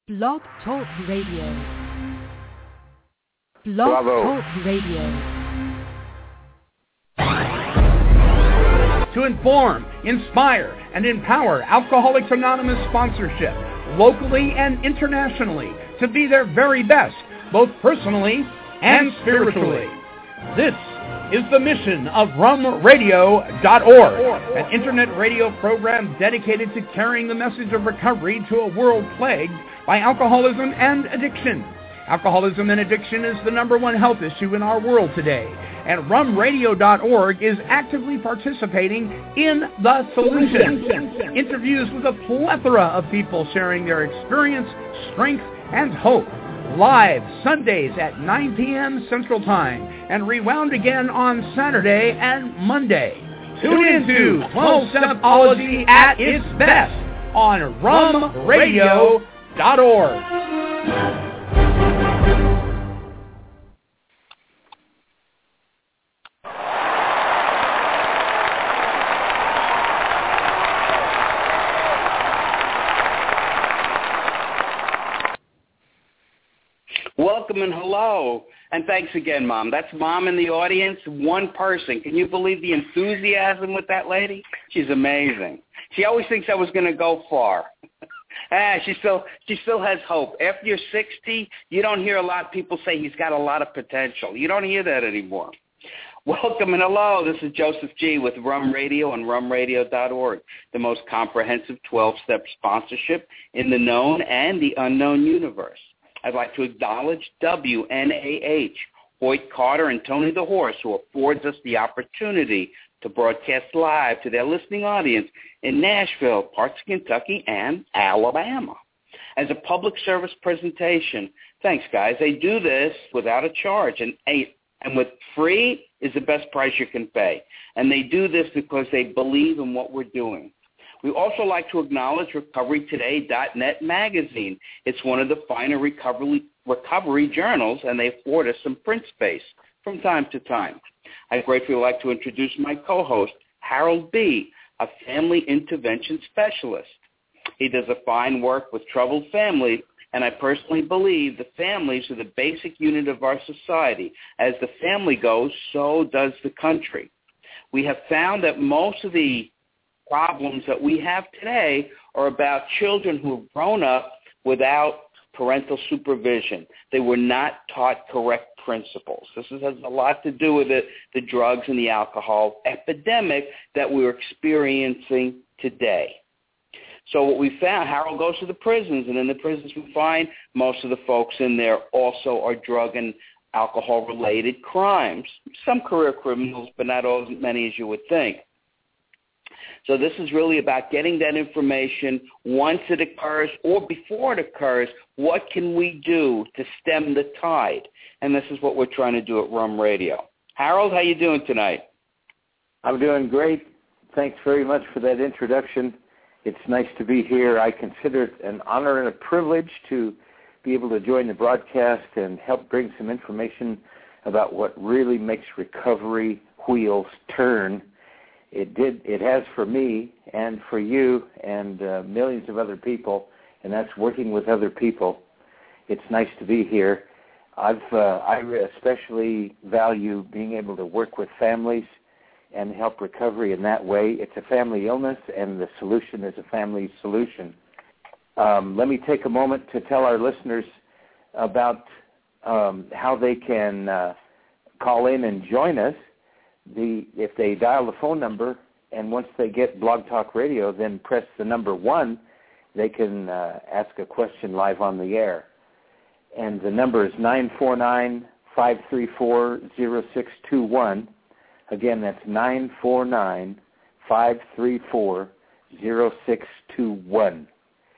Blog Talk Radio. Blog Talk Radio. To inform, inspire, and empower Alcoholics Anonymous sponsorship, locally and internationally, to be their very best, both personally and spiritually. This is the mission of rumradio.org, an internet radio program dedicated to carrying the message of recovery to a world plagued by alcoholism and addiction. Alcoholism and addiction is the #1 health issue in our world today, and rumradio.org is actively participating in the solution. Interviews with a plethora of people sharing their experience, strength, and hope. Live Sundays at 9 p.m. Central Time and rewound again on Saturday and Monday. Tune into 12-Stepology at its best on rumradio.org. Welcome and hello. And thanks again, Mom. That's Mom in the audience, one person. Can you believe the enthusiasm with that lady? She's amazing. She always thinks I was going to go far. She still has hope. After you're 60, you don't hear a lot of people say he's got a lot of potential. You don't hear that anymore. Welcome and hello. This is Joseph G. with Rum Radio and rumradio.org, the most comprehensive 12-step sponsorship in the known and the unknown universe. I'd like to acknowledge WNAH, Hoyt Carter and Tony the Horse, who affords us the opportunity to broadcast live to their listening audience in Nashville, parts of Kentucky, and Alabama. As a public service presentation, thanks, guys. They do this without a charge, and with free is the best price you can pay. And they do this because they believe in what we're doing. We also like to acknowledge RecoveryToday.net magazine. It's one of the finer recovery journals, and they afford us some print space from time to time. I'd gratefully like to introduce my co-host, Harold B., a family intervention specialist. He does a fine work with troubled families, and I personally believe the families are the basic unit of our society. As the family goes, so does the country. We have found that most of the problems that we have today are about children who have grown up without parental supervision. They were not taught correct principles. This has a lot to do with the drugs and the alcohol epidemic that we're experiencing today. So what we found, Harold goes to the prisons, and in the prisons we find most of the folks in there also are drug and alcohol-related crimes. Some career criminals, but not as many as you would think. So this is really about getting that information once it occurs or before it occurs. What can we do to stem the tide? And this is what we're trying to do at Rum Radio. Harold, how you doing tonight? I'm doing great. Thanks very much for that introduction. It's nice to be here. I consider it an honor and a privilege to be able to join the broadcast and help bring some information about what really makes recovery wheels turn. It has for me and for you and millions of other people, and that's working with other people. It's nice to be here. I especially value being able to work with families and help recovery in that way. It's a family illness, and the solution is a family solution. Let me take a moment to tell our listeners about how they can call in and join us. If they dial the phone number, and once they get Blog Talk Radio, then press the number 1, they can ask a question live on the air. And the number is 949-534-0621. Again, that's 949-534-0621.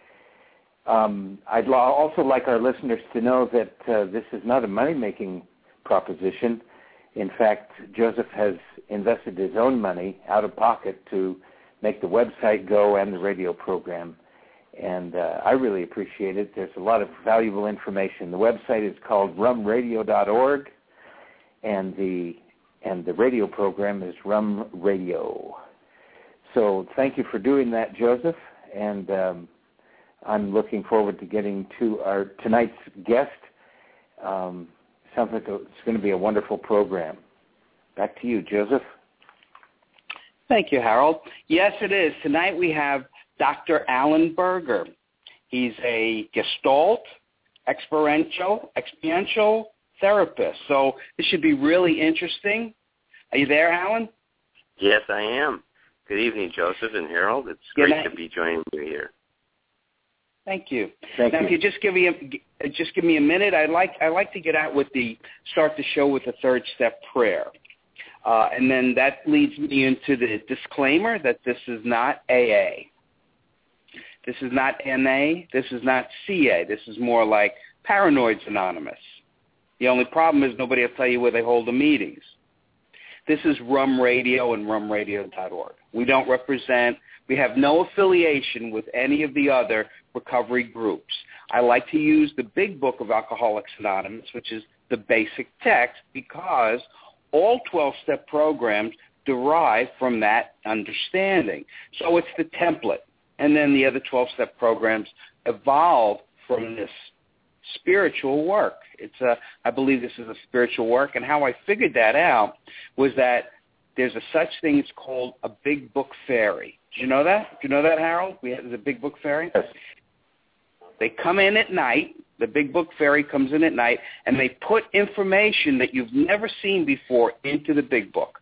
I'd also like our listeners to know that this is not a money-making proposition. In fact, Joseph has invested his own money out of pocket to make the website go and the radio program, and I really appreciate it. There's a lot of valuable information. The website is called rumradio.org, and the radio program is Rum Radio. So thank you for doing that, Joseph, and I'm looking forward to getting to our tonight's guest. Sounds like it's going to be a wonderful program. Back to you, Joseph. Thank you, Harold. Yes, it is. Tonight we have Dr. Alan Berger. He's a Gestalt experiential therapist. So this should be really interesting. Are you there, Alan? Yes, I am. Good evening, Joseph and Harold. It's great to be joining you here. Thank you. Thank you. If you just give me a minute, I'd like to get out with start the show with a third step prayer, and then that leads me into the disclaimer that this is not AA, this is not NA, this is not CA. This is more like Paranoids Anonymous. The only problem is nobody will tell you where they hold the meetings. This is Rum Radio and rumradio.org. We don't represent. We have no affiliation with any of the other recovery groups. I like to use the big book of Alcoholics Anonymous, which is the basic text, because all 12-step programs derive from that understanding. So it's the template. And then the other 12-step programs evolve from this spiritual work. I believe this is a spiritual work. And how I figured that out was that there's a such thing as called a big book fairy. Did you know that? Do you know that, Harold? There's a big book fairy? Yes. They come in at night. The big book fairy comes in at night, and they put information that you've never seen before into the big book.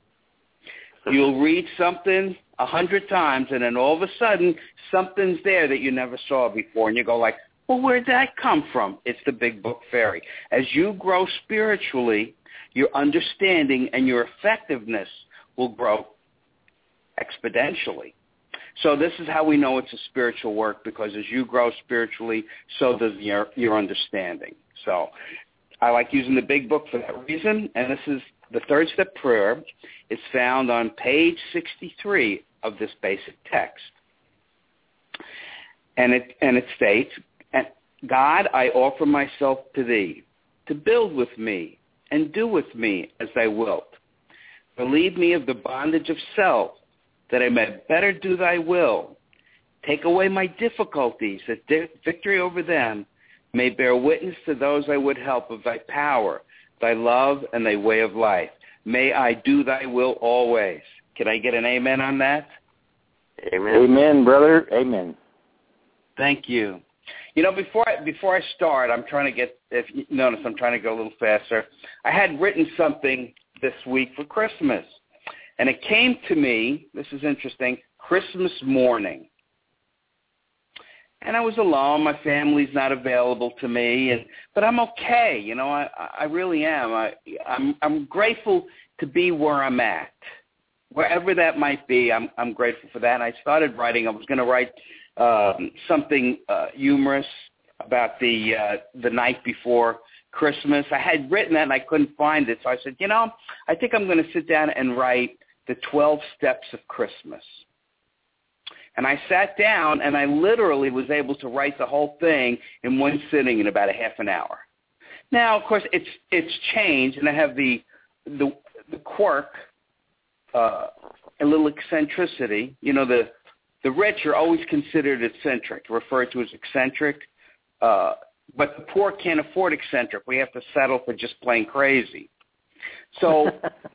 You'll read something 100 times, and then all of a sudden, something's there that you never saw before, and you go like, well, where'd that come from? It's the big book fairy. As you grow spiritually, your understanding and your effectiveness will grow exponentially. So this is how we know it's a spiritual work, because as you grow spiritually, so does your understanding. So I like using the big book for that reason, and this is the third step prayer. It's found on page 63 of this basic text. And it states, God, I offer myself to thee, to build with me and do with me as thou wilt. Relieve me of the bondage of self, that I may better do thy will. Take away my difficulties, that victory over them may bear witness to those I would help of thy power, thy love, and thy way of life. May I do thy will always. Can I get an amen on that? Amen. Amen, brother. Amen. Thank you. You know, before I start, I'm trying to get, if you notice, I'm trying to go a little faster. I had written something this week for Christmas, and it came to me, this is interesting, Christmas morning. And I was alone. My family's not available to me, but I'm okay. You know, I really am. I'm grateful to be where I'm at. Wherever that might be, I'm grateful for that. And I started writing. I was going to write something humorous about the night before Christmas. I had written that and I couldn't find it, so I said, you know, I think I'm going to sit down and write the 12 steps of Christmas. And I sat down and I literally was able to write the whole thing in one sitting in about a half an hour. Now, of course, it's changed, and I have the quirk, a little eccentricity. You know, the rich are always considered eccentric, referred to as eccentric, but the poor can't afford eccentric. We have to settle for just plain crazy. So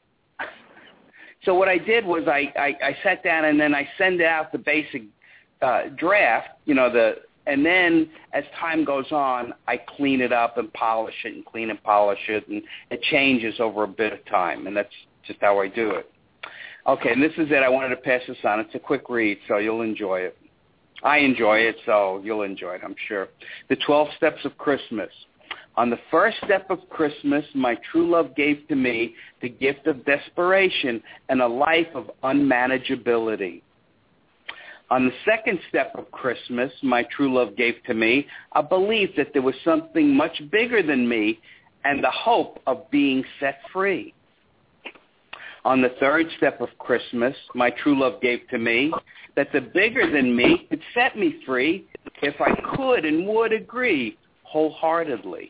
what I did was I sat down and then I send out the basic draft, you know, and then as time goes on, I clean it up and polish it and clean and polish it, and it changes over a bit of time, and that's just how I do it. Okay, and this is it. I wanted to pass this on. It's a quick read, so you'll enjoy it. I enjoy it, so you'll enjoy it, I'm sure. The 12 Steps of Christmas. On the first step of Christmas, my true love gave to me the gift of desperation and a life of unmanageability. On the second step of Christmas, my true love gave to me a belief that there was something much bigger than me and the hope of being set free. On the third step of Christmas, my true love gave to me that the bigger than me could set me free if I could and would agree wholeheartedly.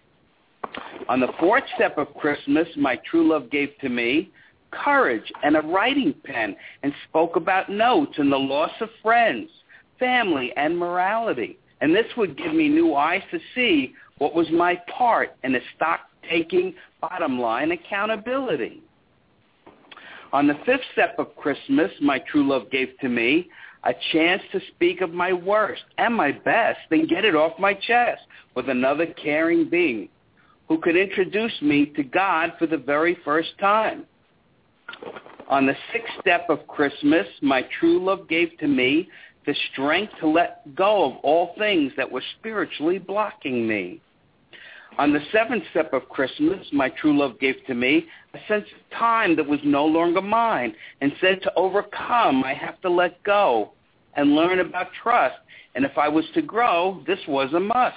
On the fourth step of Christmas, my true love gave to me courage and a writing pen and spoke about notes and the loss of friends, family, and morality. And this would give me new eyes to see what was my part in the stock-taking, bottom-line accountability. On the fifth step of Christmas, my true love gave to me a chance to speak of my worst and my best and get it off my chest with another caring being who could introduce me to God for the very first time. On the sixth step of Christmas, my true love gave to me the strength to let go of all things that were spiritually blocking me. On the seventh step of Christmas, my true love gave to me a sense of time that was no longer mine and said to overcome, I have to let go and learn about trust. And if I was to grow, this was a must.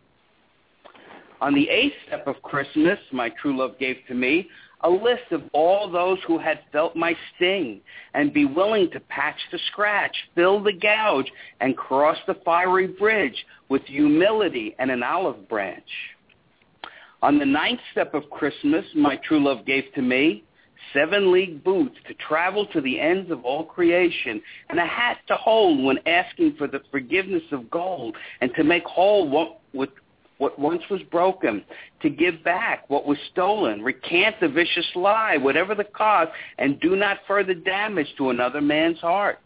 On the eighth step of Christmas, my true love gave to me a list of all those who had felt my sting and be willing to patch the scratch, fill the gouge, and cross the fiery bridge with humility and an olive branch. On the ninth step of Christmas, my true love gave to me 7-league boots to travel to the ends of all creation, and a hat to hold when asking for the forgiveness of gold, and to make whole what once was broken, to give back what was stolen, recant the vicious lie, whatever the cost, and do not further damage to another man's heart.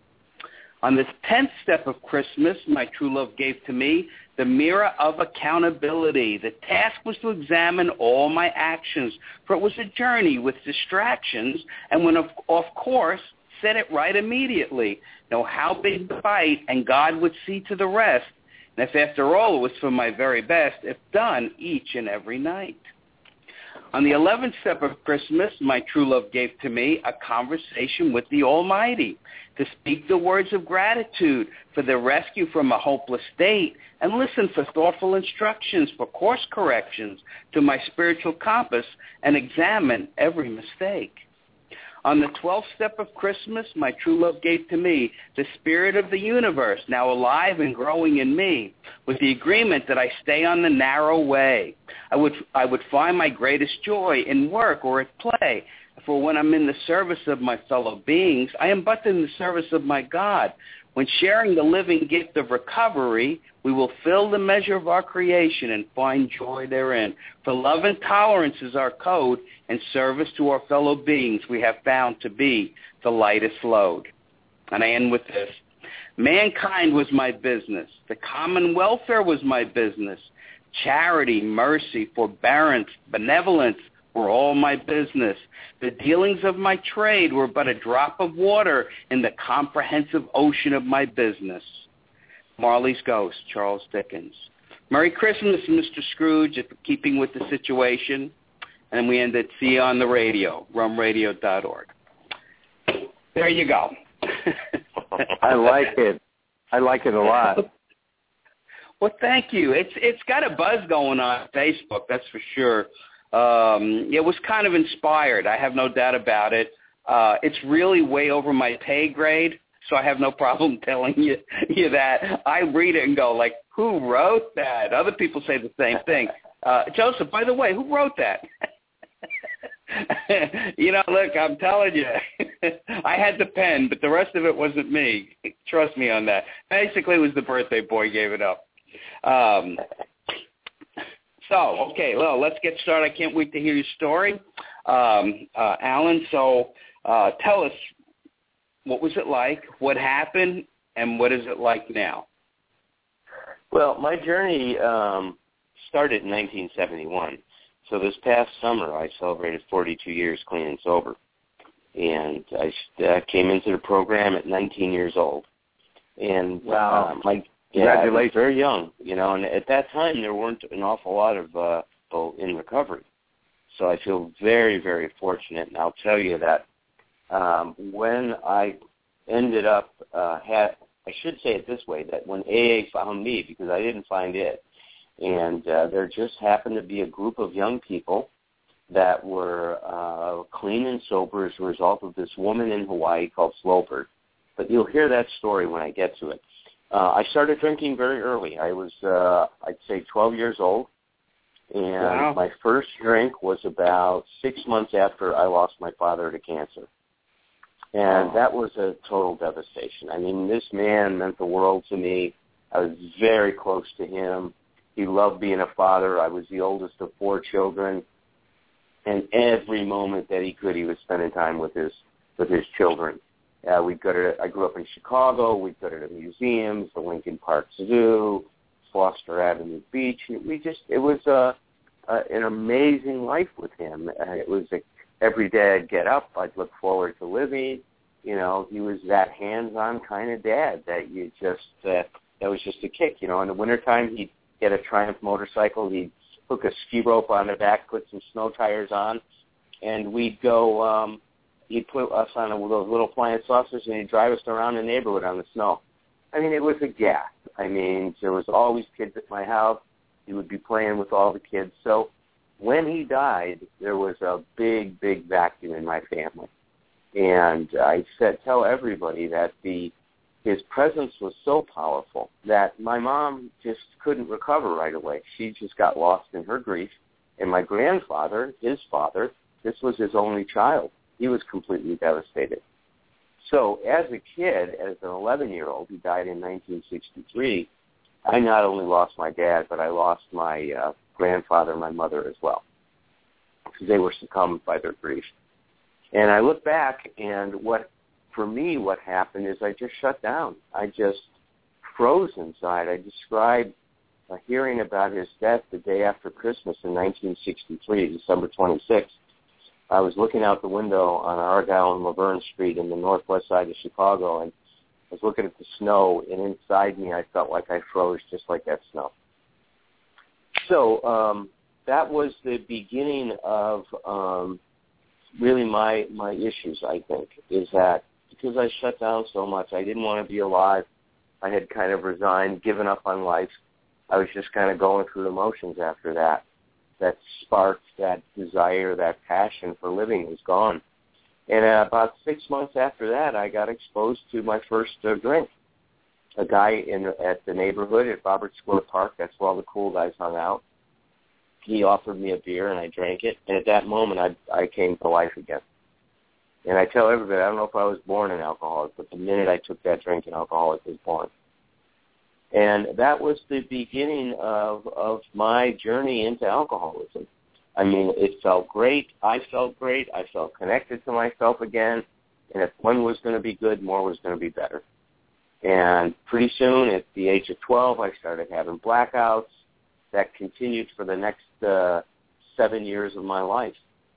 On this 10th step of Christmas, my true love gave to me the mirror of accountability. The task was to examine all my actions, for it was a journey with distractions, and when off course, set it right immediately. Know how big the fight, and God would see to the rest. And if after all it was for my very best, if done each and every night. On the 11th step of Christmas, my true love gave to me a conversation with the Almighty, to speak the words of gratitude for the rescue from a hopeless state, and listen for thoughtful instructions for course corrections to my spiritual compass, and examine every mistake. On the 12th step of Christmas, my true love gave to me the spirit of the universe, now alive and growing in me, with the agreement that I stay on the narrow way. I would find my greatest joy in work or at play, for when I'm in the service of my fellow beings, I am but in the service of my God. When sharing the living gift of recovery, we will fill the measure of our creation and find joy therein. For love and tolerance is our code, and service to our fellow beings we have found to be the lightest load. And I end with this. Mankind was my business. The common welfare was my business. Charity, mercy, forbearance, benevolence were all my business. The dealings of my trade were but a drop of water in the comprehensive ocean of my business. Marley's Ghost, Charles Dickens. Merry Christmas, Mr. Scrooge, if keeping with the situation. And we end at See You on the Radio, rumradio.org. There you go. I like it. I like it a lot. Well, thank you. It's got a buzz going on Facebook, that's for sure. It was kind of inspired. I have no doubt about it. It's really way over my pay grade, so I have no problem telling you that. I read it and go, like, who wrote that? Other people say the same thing. Joseph, by the way, who wrote that? Look, I'm telling you, I had the pen, but the rest of it wasn't me. Trust me on that. Basically, it was the birthday boy gave it up. Okay, well, let's get started. I can't wait to hear your story. Alan, so tell us, what was it like, what happened, and what is it like now? Well, my journey started in 1971. So this past summer, I celebrated 42 years clean and sober. And I came into the program at 19 years old. And wow. I was very young, and at that time there weren't an awful lot of people in recovery. So I feel very, very fortunate, and I'll tell you that when I ended up, I should say it this way, that when AA found me, because I didn't find it, and there just happened to be a group of young people that were clean and sober as a result of this woman in Hawaii called Slowbird. But you'll hear that story when I get to it. I started drinking very early. I was, I'd say, 12 years old, and wow. My first drink was about 6 months after I lost my father to cancer. And that was a total devastation. I mean, this man meant the world to me. I was very close to him. He loved being a father. I was the oldest of 4 children. And every moment that he could, he was spending time with his children. I grew up in Chicago. We'd go to the museums, the Lincoln Park Zoo, Foster Avenue Beach. It was an amazing life with him. It was every day I'd get up, I'd look forward to living. You know, he was that hands-on kind of dad that you just, that was just a kick. You know, in the wintertime, he'd get a Triumph motorcycle, he'd hook a ski rope on the back, put some snow tires on, and we'd go, he'd put us on those little flying saucers, and he'd drive us around the neighborhood on the snow. I mean, it was a gas. I mean, there was always kids at my house. He would be playing with all the kids. So when he died, there was a big, big vacuum in my family. And I tell everybody that his presence was so powerful that my mom just couldn't recover right away. She just got lost in her grief. And my grandfather, his father, this was his only child. He was completely devastated. So as a kid, as an 11-year-old, he died in 1963, I not only lost my dad, but I lost my grandfather and my mother as well, because they were succumbed by their grief. And I look back, and what happened is I just shut down. I just froze inside. I described hearing about his death the day after Christmas in 1963, December 26th. I was looking out the window on Argyle and Laverne Street in the northwest side of Chicago, and I was looking at the snow, and inside me I felt like I froze just like that snow. So that was the beginning of really my issues, I think, is that because I shut down so much, I didn't want to be alive. I had kind of resigned, given up on life. I was just kind of going through the motions after that. That spark, that desire, that passion for living was gone. And about 6 months after that, I got exposed to my first drink. A guy at the neighborhood at Robert Square Park, that's where all the cool guys hung out, he offered me a beer, and I drank it. And at that moment, I came to life again. And I tell everybody, I don't know if I was born an alcoholic, but the minute I took that drink, an alcoholic was born. And that was the beginning of my journey into alcoholism. I mean, it felt great. I felt great. I felt connected to myself again. And if one was going to be good, more was going to be better. And pretty soon, at the age of 12, I started having blackouts. That continued for the next 7 years of my life.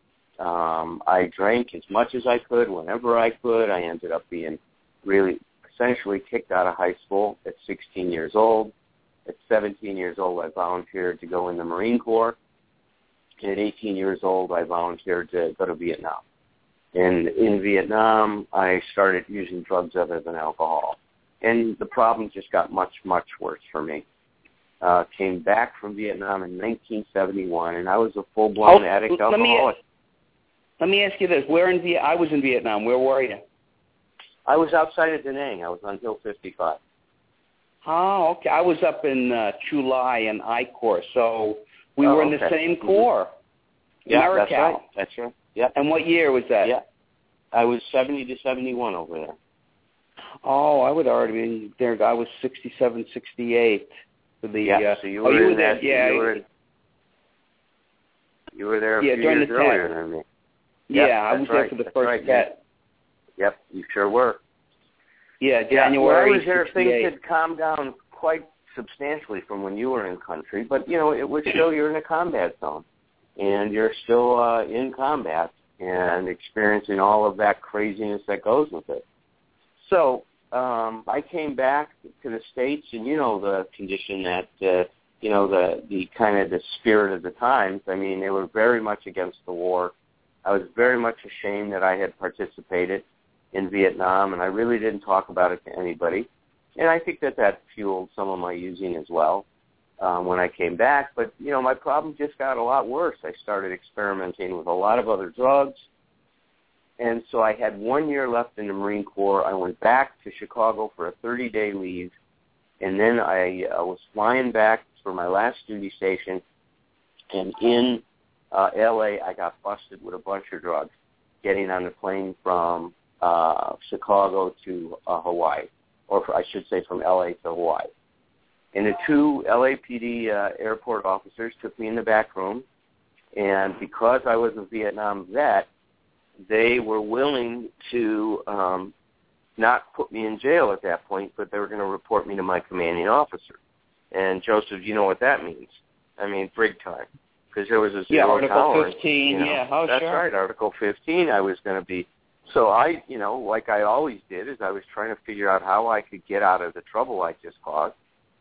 I drank as much as I could, whenever I could. I ended up being really essentially kicked out of high school at 16 years old. At 17 years old, I volunteered to go in the Marine Corps. And at 18 years old, I volunteered to go to Vietnam. And in Vietnam, I started using drugs other than alcohol. And the problem just got much, much worse for me. Came back from Vietnam in 1971, and I was a full-blown addict alcoholic. Let me ask you this. I was in Vietnam. Where were you? I was outside of Da Nang. I was on Hill 55. Oh, okay. I was up in Chu Lai and I Corps, so we were in the same Corps. Yeah, Americal. that's right. That's right. Yeah. And what year was that? Yeah. I was 70 to 71 over there. Oh, I would already been there. I was 67, 68. So you were in that. Yeah. You were there a few years earlier than me. Yeah, I was there for the first cat. Yep, you sure were. Yeah, January. When I was there, things had calmed down quite substantially from when you were in country, but, it would show you're in a combat zone, and you're still in combat and experiencing all of that craziness that goes with it. So I came back to the States, and the condition that, the kind of the spirit of the times. I mean, they were very much against the war. I was very much ashamed that I had participated in Vietnam, and I really didn't talk about it to anybody. And I think that fueled some of my using as well when I came back. But, my problem just got a lot worse. I started experimenting with a lot of other drugs. And so I had 1 year left in the Marine Corps. I went back to Chicago for a 30-day leave, and then I was flying back for my last duty station, and in L.A. I got busted with a bunch of drugs, getting on the plane from Chicago to Hawaii, or I should say from L.A. to Hawaii. And the two LAPD airport officers took me in the back room, and because I was a Vietnam vet, they were willing to not put me in jail at that point, but they were going to report me to my commanding officer. And, Joseph, you know what that means. I mean, brig time. Because there was a zero Article tolerance. 15, you know. yeah. Oh, that's sure. Right, Article 15 I was going to be. So I, like I always did, is I was trying to figure out how I could get out of the trouble I just caused.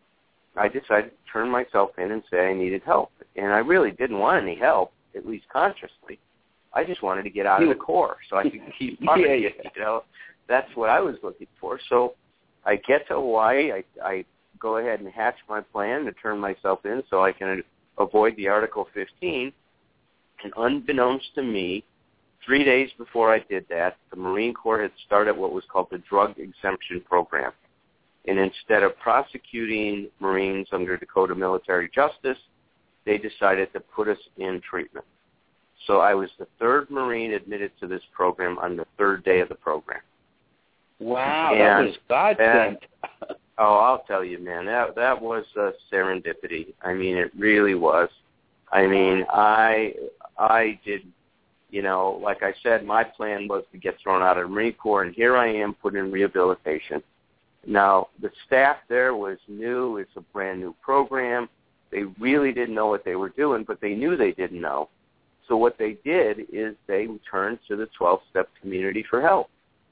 I decided to turn myself in and say I needed help. And I really didn't want any help, at least consciously. I just wanted to get out of the Corps so I could keep fighting. That's what I was looking for. So I get to Hawaii. I go ahead and hatch my plan to turn myself in so I can avoid the Article 15. And unbeknownst to me, 3 days before I did that, the Marine Corps had started what was called the Drug Exemption Program. And instead of prosecuting Marines under Dakota military justice, they decided to put us in treatment. So I was the third Marine admitted to this program on the third day of the program. Wow, that was godsend. I'll tell you, man, that was a serendipity. I mean, it really was. I mean, I did, like I said, my plan was to get thrown out of the Marine Corps, and here I am put in rehabilitation. Now, the staff there was new. It's a brand new program. They really didn't know what they were doing, but they knew they didn't know. So what they did is they turned to the 12-step community for help.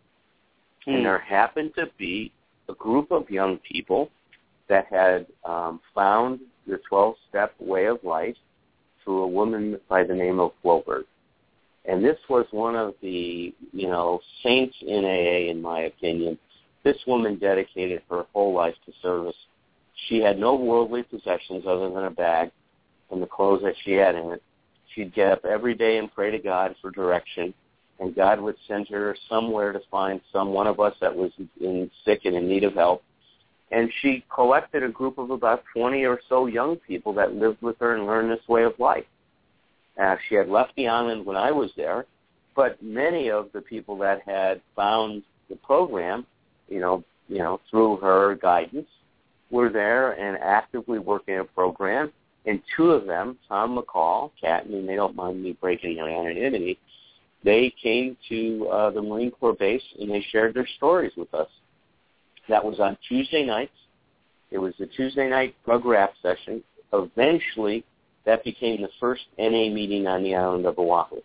And there happened to be a group of young people that had found the 12-step way of life through a woman by the name of Wilbert. And this was one of the, saints in AA, in my opinion. This woman dedicated her whole life to service. She had no worldly possessions other than a bag and the clothes that she had in it. She'd get up every day and pray to God for direction, and God would send her somewhere to find one of us that was sick and in need of help. And she collected a group of about 20 or so young people that lived with her and learned this way of life. She had left the island when I was there, but many of the people that had found the program, through her guidance, were there and actively working a program. And two of them, Tom McCall, Kat, and they don't mind me breaking their anonymity, they came to the Marine Corps base and they shared their stories with us. That was on Tuesday nights. It was the Tuesday night drug rap session. Eventually, that became the first NA meeting on the island of Oahu.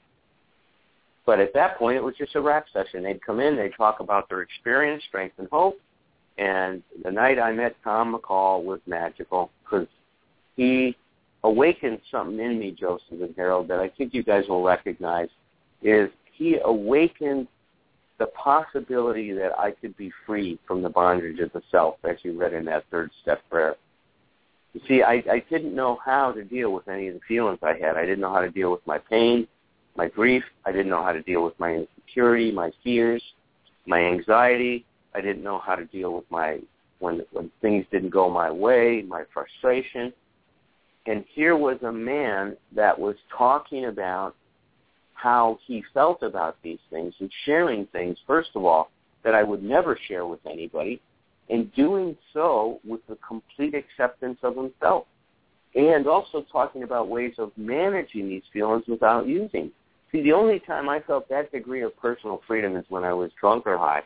But at that point, it was just a rap session. They'd come in, they'd talk about their experience, strength, and hope. And the night I met Tom McCall was magical because he awakened something in me, Joseph and Harold, that I think you guys will recognize, is he awakened the possibility that I could be free from the bondage of the self, as you read in that third step prayer. You see, I didn't know how to deal with any of the feelings I had. I didn't know how to deal with my pain, my grief. I didn't know how to deal with my insecurity, my fears, my anxiety. I didn't know how to deal with when things didn't go my way, my frustration. And here was a man that was talking about how he felt about these things and sharing things, first of all, that I would never share with anybody, and doing so with the complete acceptance of himself. And also talking about ways of managing these feelings without using. See, the only time I felt that degree of personal freedom is when I was drunk or high.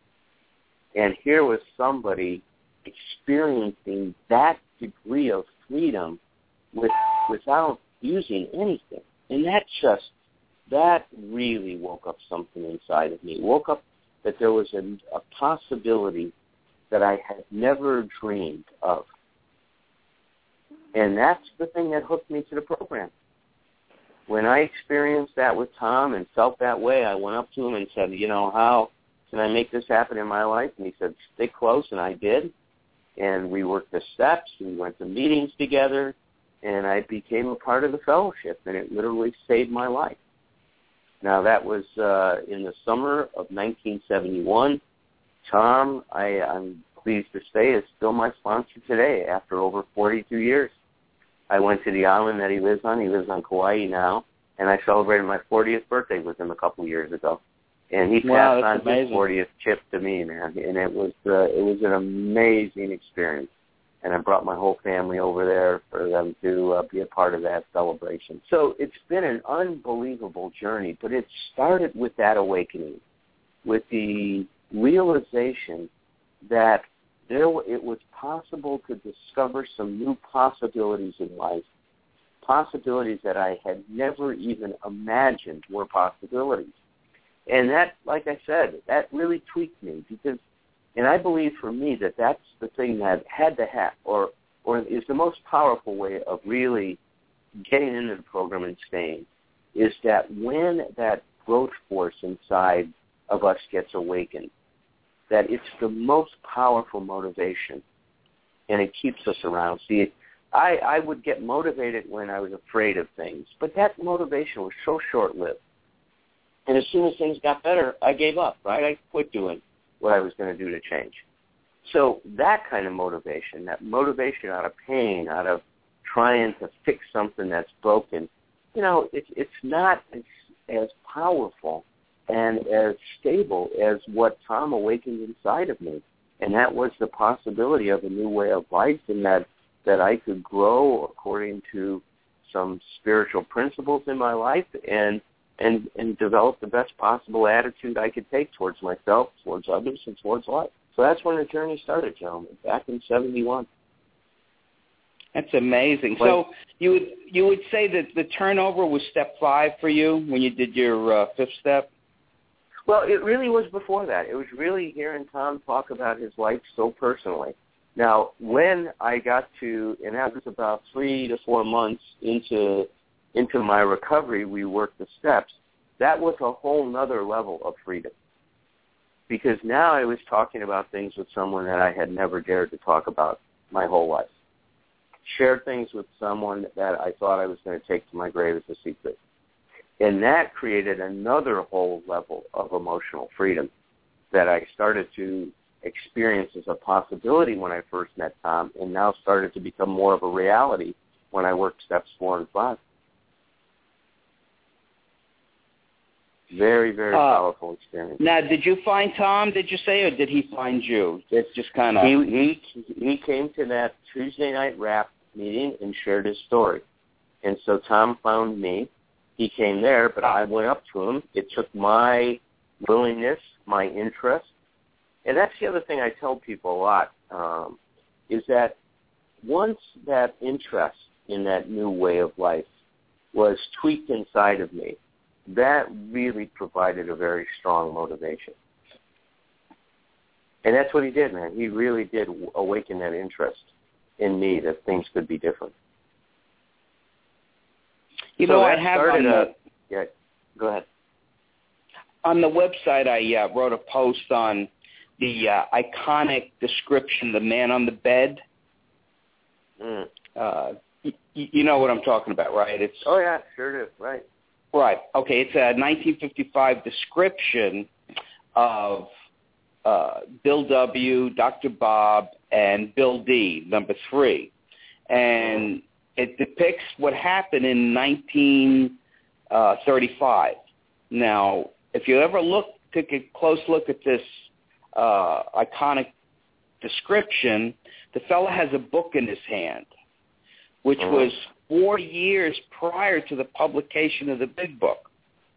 And here was somebody experiencing that degree of freedom without using anything. And that really woke up something inside of me. Woke up that there was a possibility that I had never dreamed of. And that's the thing that hooked me to the program. When I experienced that with Tom and felt that way, I went up to him and said, how can I make this happen in my life? And he said, stick close, and I did. And we worked the steps, we went to meetings together, and I became a part of the fellowship, and it literally saved my life. Now, that was in the summer of 1971. Tom, I'm pleased to say, is still my sponsor today after over 42 years. I went to the island that he lives on. He lives on Kauai now, and I celebrated my 40th birthday with him a couple years ago. And he passed on his 40th chip to me, man, and it was an amazing experience. And I brought my whole family over there for them to be a part of that celebration. So it's been an unbelievable journey, but it started with that awakening, with the realization that it was possible to discover some new possibilities in life, possibilities that I had never even imagined were possibilities. And that, like I said, that really tweaked me because, and I believe for me that that's the thing that had to happen, or is the most powerful way of really getting into the program and staying, is that when that growth force inside of us gets awakened, that it's the most powerful motivation, and it keeps us around. See, I would get motivated when I was afraid of things, but that motivation was so short-lived. And as soon as things got better, I gave up, right? I quit doing what I was going to do to change. So that kind of motivation, that motivation out of pain, out of trying to fix something that's broken, you know, it's not as powerful and as stable as what Tom awakened inside of me. And that was the possibility of a new way of life, and that I could grow according to some spiritual principles in my life and develop the best possible attitude I could take towards myself, towards others, and towards life. So that's when the journey started, gentlemen, back in 1971. That's amazing. So you would say that the turnover was step 5 for you when you did your 5th step? Well, it really was before that. It was really hearing Tom talk about his life so personally. Now, when I got to, and that was about 3 to 4 months into my recovery, we worked the steps. That was a whole nother level of freedom. Because now I was talking about things with someone that I had never dared to talk about my whole life. Shared things with someone that I thought I was going to take to my grave as a secret. And that created another whole level of emotional freedom that I started to experience as a possibility when I first met Tom, and now started to become more of a reality when I worked steps 4 and 5. Very, very powerful experience. Now, did you find Tom, did you say, or did he find you? It's just kind of... He came to that Tuesday night rap meeting and shared his story. And so Tom found me. He came there, but I went up to him. It took my willingness, my interest. And that's the other thing I tell people a lot, is that once that interest in that new way of life was tweaked inside of me, that really provided a very strong motivation. And that's what he did, man. He really did awaken that interest in me that things could be different. You know, I have on the... Yeah, go ahead. On the website, I wrote a post on the iconic description, the man on the bed. You know what I'm talking about, right? Oh, yeah, sure do, right. Right. Okay, it's a 1955 description of Bill W., Dr. Bob, and Bill D., number 3. And it depicts what happened in 1935. Now, if you ever take a close look at this iconic description, the fellow has a book in his hand, which was 4 years prior to the publication of the Big Book.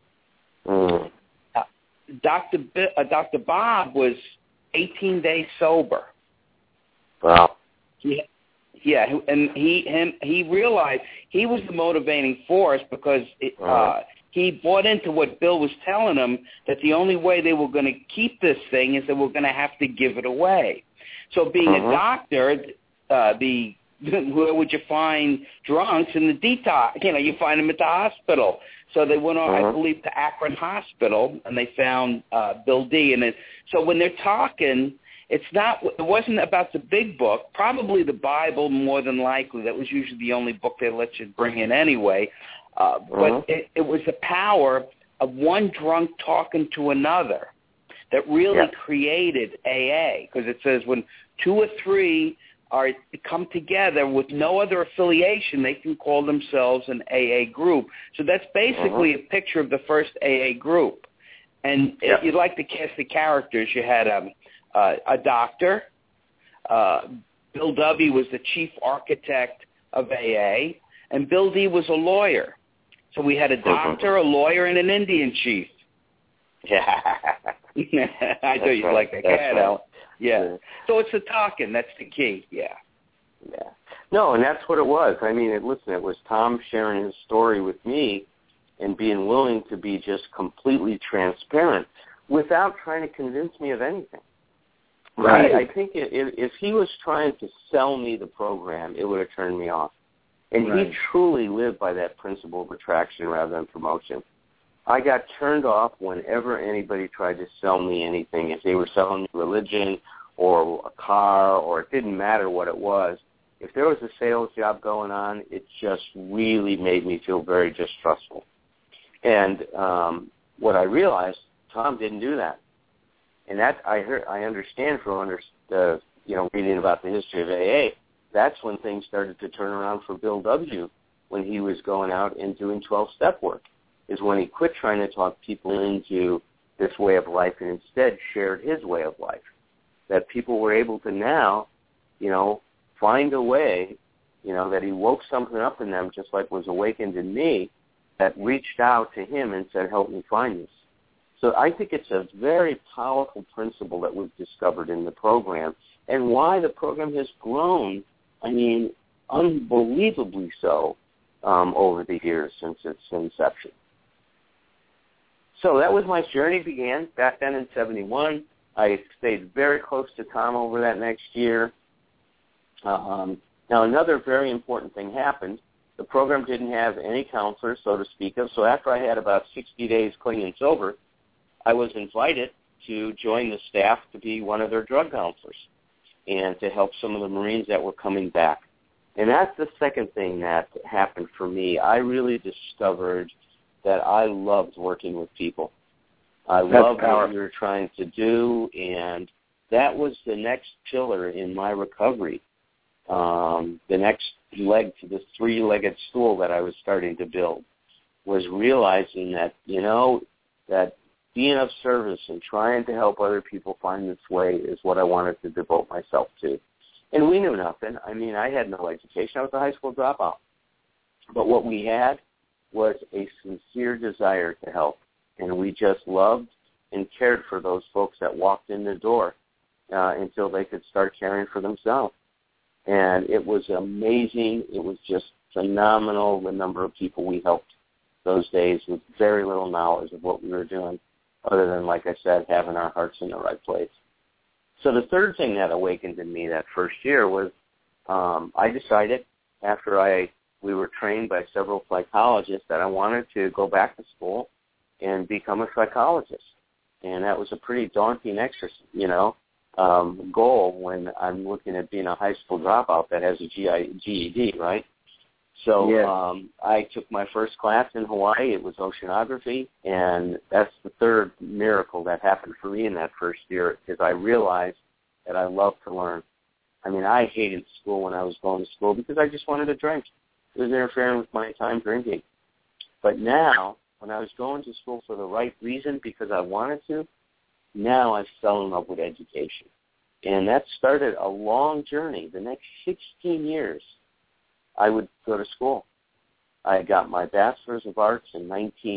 Dr. Bob was 18 days sober. Wow. Yeah, and he realized he was the motivating force because he bought into what Bill was telling him, that the only way they were going to keep this thing is that we're going to have to give it away. So being a doctor, where would you find drunks in the detox? You know, you find them at the hospital. So they went on, I believe, to Akron Hospital, and they found Bill D. So when they're talking, it wasn't about the Big Book, probably the Bible more than likely. That was usually the only book they let you bring in anyway. But it was the power of one drunk talking to another that really created AA, because it says when 2 or 3 come together with no other affiliation, they can call themselves an AA group. So that's basically a picture of the first AA group. And if you'd like to cast the characters, you had a doctor. Bill W. was the chief architect of AA, and Bill D. was a lawyer. So we had a doctor, a lawyer, and an Indian chief. Yeah. I thought you'd like that. Right. Yeah. So it's the talking. That's the key. Yeah. Yeah. No, and that's what it was. I mean, it was Tom sharing his story with me and being willing to be just completely transparent without trying to convince me of anything. Right. I think if he was trying to sell me the program, it would have turned me off. And he truly lived by that principle of attraction rather than promotion. I got turned off whenever anybody tried to sell me anything. If they were selling me religion or a car, or it didn't matter what it was, if there was a sales job going on, it just really made me feel very distrustful. And what I realized, Tom didn't do that. And that I understand from reading about the history of AA, that's when things started to turn around for Bill W. when he was going out and doing 12-step work, is when he quit trying to talk people into this way of life and instead shared his way of life. That people were able to now, find a way, that he woke something up in them just like was awakened in me, that reached out to him and said, help me find this. So I think it's a very powerful principle that we've discovered in the program, and why the program has grown, unbelievably so, over the years since its inception. So that was my journey began back then in 71. I stayed very close to Tom over that next year. Now, another very important thing happened. The program didn't have any counselors, so to speak of, so after I had about 60 days clean and sober, I was invited to join the staff to be one of their drug counselors and to help some of the Marines that were coming back. And that's the second thing that happened for me. I really discovered that I loved working with people. I loved what we were trying to do, and that was the next pillar in my recovery, the next leg to this three-legged stool that I was starting to build, was realizing that, that being of service and trying to help other people find this way is what I wanted to devote myself to. And we knew nothing. I had no education. I was a high school dropout. But what we had was a sincere desire to help. And we just loved and cared for those folks that walked in the door until they could start caring for themselves. And it was amazing. It was just phenomenal, the number of people we helped those days with very little knowledge of what we were doing, other than, like I said, having our hearts in the right place. So the third thing that awakened in me that first year was I decided, after we were trained by several psychologists, that I wanted to go back to school and become a psychologist. And that was a pretty daunting exercise, goal when I'm looking at being a high school dropout that has a GED, right? So I took my first class in Hawaii. It was oceanography, and that's the third miracle that happened for me in that first year, because I realized that I love to learn. I hated school when I was going to school because I just wanted to drink. It was interfering with my time drinking. But now, when I was going to school for the right reason, because I wanted to, now I fell in love with education. And that started a long journey. The next 16 years, I would go to school. I got my Bachelor's of Arts in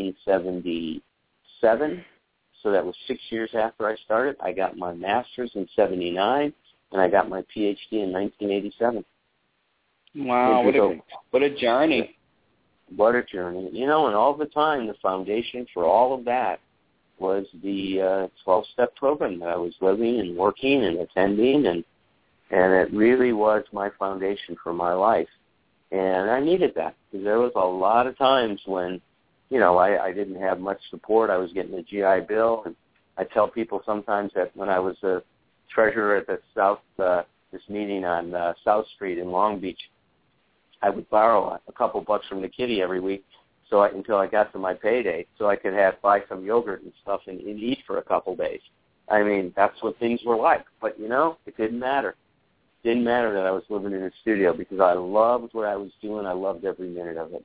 1977, so that was 6 years after I started. I got my Master's in 79, and I got my PhD in 1987. Wow, what a journey. What a journey. And all the time, the foundation for all of that was the 12-step program that I was living and working and attending, and it really was my foundation for my life. And I needed that, because there was a lot of times when, I didn't have much support. I was getting a GI Bill, and I tell people sometimes that when I was a treasurer at the this meeting on South Street in Long Beach, I would borrow a couple bucks from the kitty every week until I got to my payday, so I could buy some yogurt and stuff and eat for a couple days. That's what things were like. But, it didn't matter. It didn't matter that I was living in a studio, because I loved what I was doing. I loved every minute of it.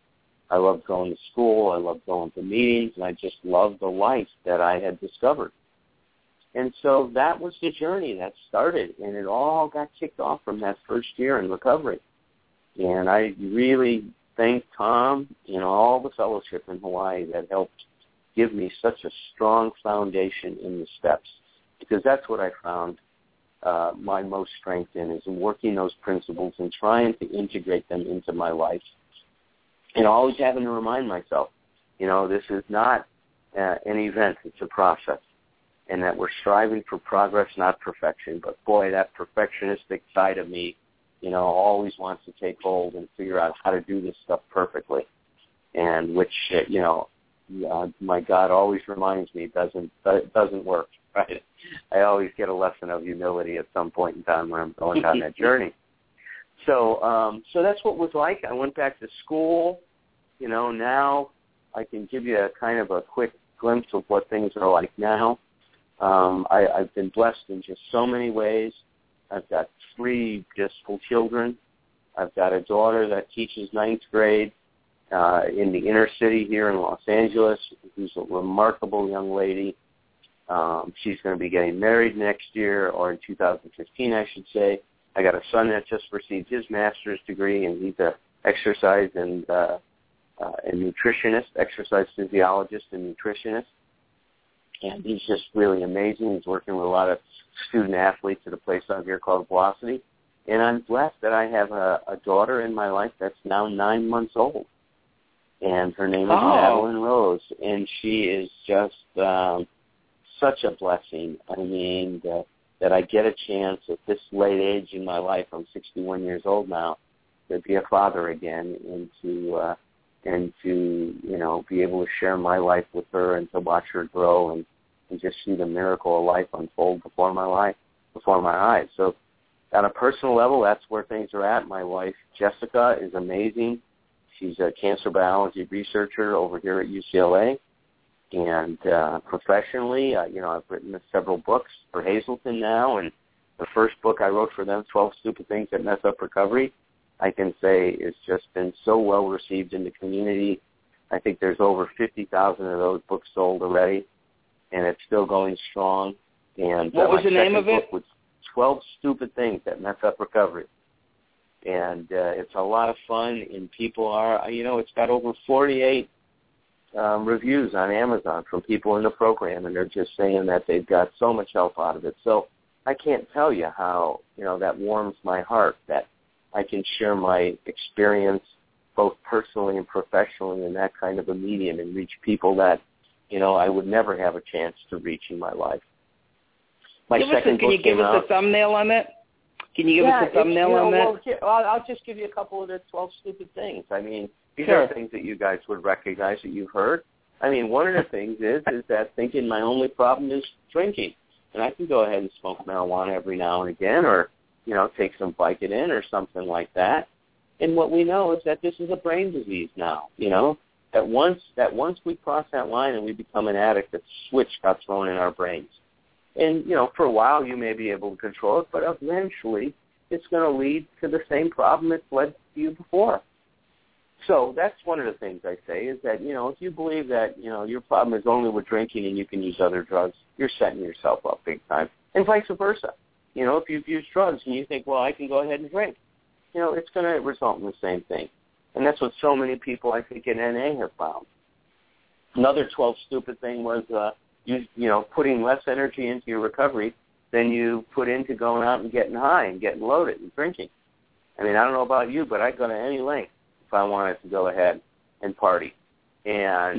I loved going to school. I loved going to meetings, and I just loved the life that I had discovered. And so that was the journey that started, and it all got kicked off from that first year in recovery. And I really thank Tom and all the fellowship in Hawaii that helped give me such a strong foundation in the steps, because that's what I found my most strength in, is in working those principles and trying to integrate them into my life. And always having to remind myself, this is not an event, it's a process, and that we're striving for progress, not perfection. But boy, that perfectionistic side of me, always wants to take hold and figure out how to do this stuff perfectly, and which, my God always reminds me doesn't work, right? I always get a lesson of humility at some point in time when I'm going down that journey. So that's what it was like. I went back to school. Now I can give you a quick glimpse of what things are like now. I've been blessed in just so many ways. I've got 3 blissful children. I've got a daughter that teaches 9th grade in the inner city here in Los Angeles, who's a remarkable young lady. She's going to be getting married next year, or in 2015, I should say. I got a son that just received his master's degree, and he's an exercise and nutritionist, exercise physiologist and nutritionist. And he's just really amazing. He's working with a lot of student athletes at a place out here called Velocity. And I'm blessed that I have a daughter in my life that's now 9 months old. And her name is Madeline Rose. And she is just such a blessing. I mean, that I get a chance at this late age in my life, I'm 61 years old now, to be a father again, and to be able to share my life with her and to watch her grow and just see the miracle of life unfold before my eyes. So on a personal level, that's where things are at. My wife, Jessica, is amazing. She's a cancer biology researcher over here at UCLA. And professionally, I've written several books for Hazelden now, and the first book I wrote for them, 12 Stupid Things That Mess Up Recovery, I can say it's just been so well received in the community. I think there's over 50,000 of those books sold already, and it's still going strong. And what was the name of it? Was 12 Stupid Things That Mess Up Recovery. And it's a lot of fun, and people are, it's got over 48 reviews on Amazon from people in the program, and they're just saying that they've got so much help out of it. So I can't tell you how, that warms my heart that I can share my experience both personally and professionally in that kind of a medium and reach people that, I would never have a chance to reach in my life. Can you give us a thumbnail on it? Can you give us a thumbnail on that? I'll just give you a couple of the 12 stupid things. I mean, these are things that you guys would recognize that you've heard. I mean, one of the things is that thinking my only problem is drinking. And I can go ahead and smoke marijuana every now and again, or, take some Vicodin or something like that. And what we know is that this is a brain disease now, that once we cross that line and we become an addict, that switch got thrown in our brains. And, for a while you may be able to control it, but eventually it's going to lead to the same problem that's led to you before. So that's one of the things I say is that, if you believe that, your problem is only with drinking and you can use other drugs, you're setting yourself up big time. And vice versa. If you've used drugs and you think, well, I can go ahead and drink, it's going to result in the same thing. And that's what so many people, I think, in NA have found. Another 12 stupid thing was, putting less energy into your recovery than you put into going out and getting high and getting loaded and drinking. I mean, I don't know about you, but I'd go to any length if I wanted to go ahead and party. And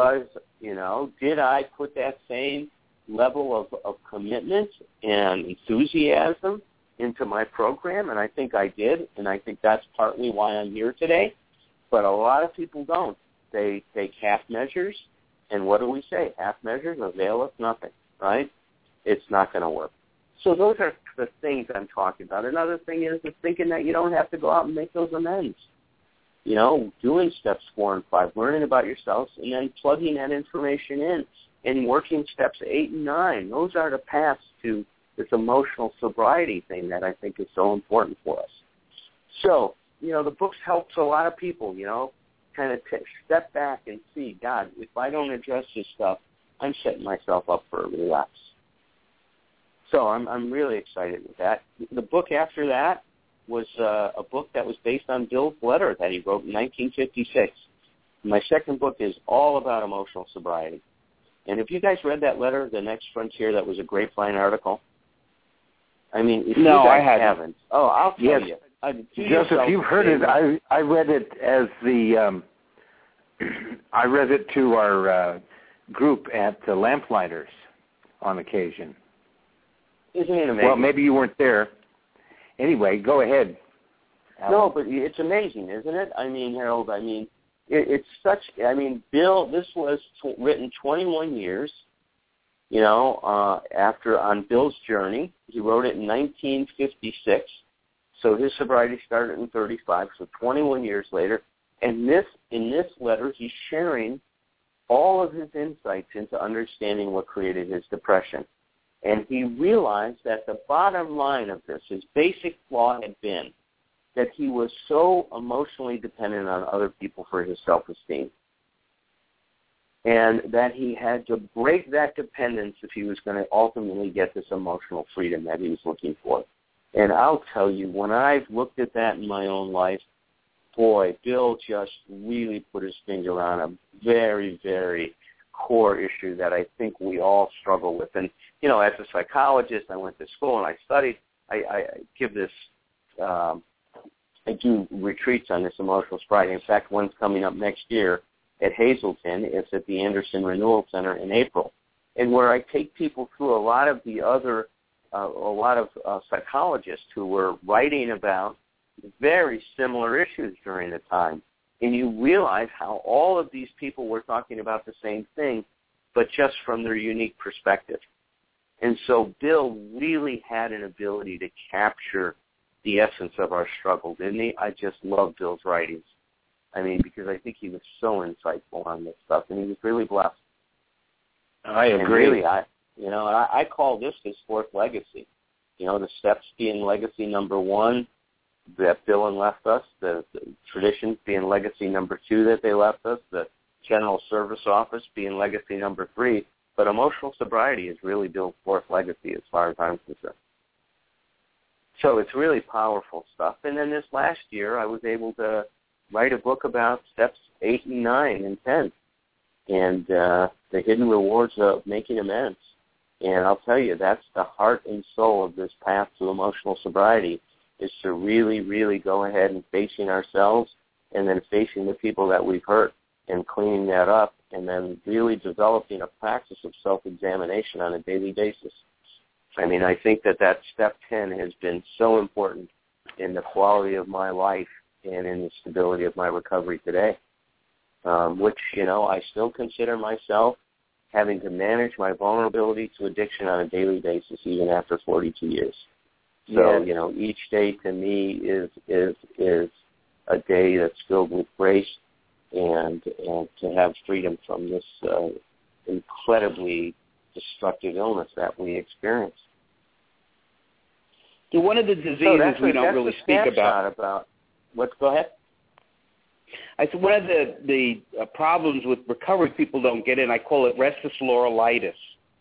did I put that same level of commitment and enthusiasm into my program? And I think I did, and I think that's partly why I'm here today. But a lot of people don't. They take half measures, and what do we say? Half measures availeth nothing, right? It's not going to work. So those are the things I'm talking about. Another thing is thinking that you don't have to go out and make those amends. Doing steps 4 and 5, learning about yourselves, and then plugging that information in and working steps 8 and 9. Those are the paths to this emotional sobriety thing that I think is so important for us. So, the books helps a lot of people, kind of step back and see, God, if I don't address this stuff, I'm setting myself up for a relapse. So I'm really excited with that. The book after that was a book that was based on Bill's letter that he wrote in 1956. My second book is all about emotional sobriety. And if you guys read that letter, The Next Frontier, that was a Grapevine article. I mean, if no, you guys I haven't. Oh, I'll tell yes. you. Joseph, you've heard it. I read it as the I read it to our group at the Lamplighters on occasion. Isn't it amazing? Well, maybe you weren't there. Anyway, go ahead, Alan. No, but it's amazing, isn't it? I mean, Harold, it's such, Bill, this was written 21 years, after on Bill's journey. He wrote it in 1956. So his sobriety started in 35, so 21 years later. And in this letter, he's sharing all of his insights into understanding what created his depression. And he realized that the bottom line of this, his basic flaw had been that he was so emotionally dependent on other people for his self-esteem. And that he had to break that dependence if he was going to ultimately get this emotional freedom that he was looking for. And I'll tell you, when I've looked at that in my own life, boy, Bill just really put his finger on a very, very core issue that I think we all struggle with. And, as a psychologist, I went to school and I studied. I give this, I do retreats on this emotional sobriety. In fact, one's coming up next year at Hazleton. It's at the Anderson Renewal Center in April. And where I take people through a lot of the other psychologists who were writing about very similar issues during the time. And you realize how all of these people were talking about the same thing, but just from their unique perspective. And so Bill really had an ability to capture the essence of our struggle, didn't he? I just love Bill's writings. Because I think he was so insightful on this stuff, and he was really blessed. I agree. And really, I call this his fourth legacy. The steps being legacy number one that Bill and left us, the traditions being legacy number two that they left us, the General Service Office being legacy number three, but emotional sobriety is really Bill's fourth legacy as far as I'm concerned. So it's really powerful stuff. And then this last year, I was able to write a book about steps 8 and 9 and 10 and the hidden rewards of making amends. And I'll tell you, that's the heart and soul of this path to emotional sobriety, is to really, really go ahead and facing ourselves and then facing the people that we've hurt and cleaning that up and then really developing a practice of self-examination on a daily basis. I think that step 10 has been so important in the quality of my life and in the stability of my recovery today, which, I still consider myself having to manage my vulnerability to addiction on a daily basis even after 42 years. So, yes. Each day to me is a day that's filled with grace and to have freedom from this incredibly destructive illness that we experience. One of the diseases we don't really speak about. Go ahead. I said one of the problems with recovery people don't get in, I call it restless laurelitis.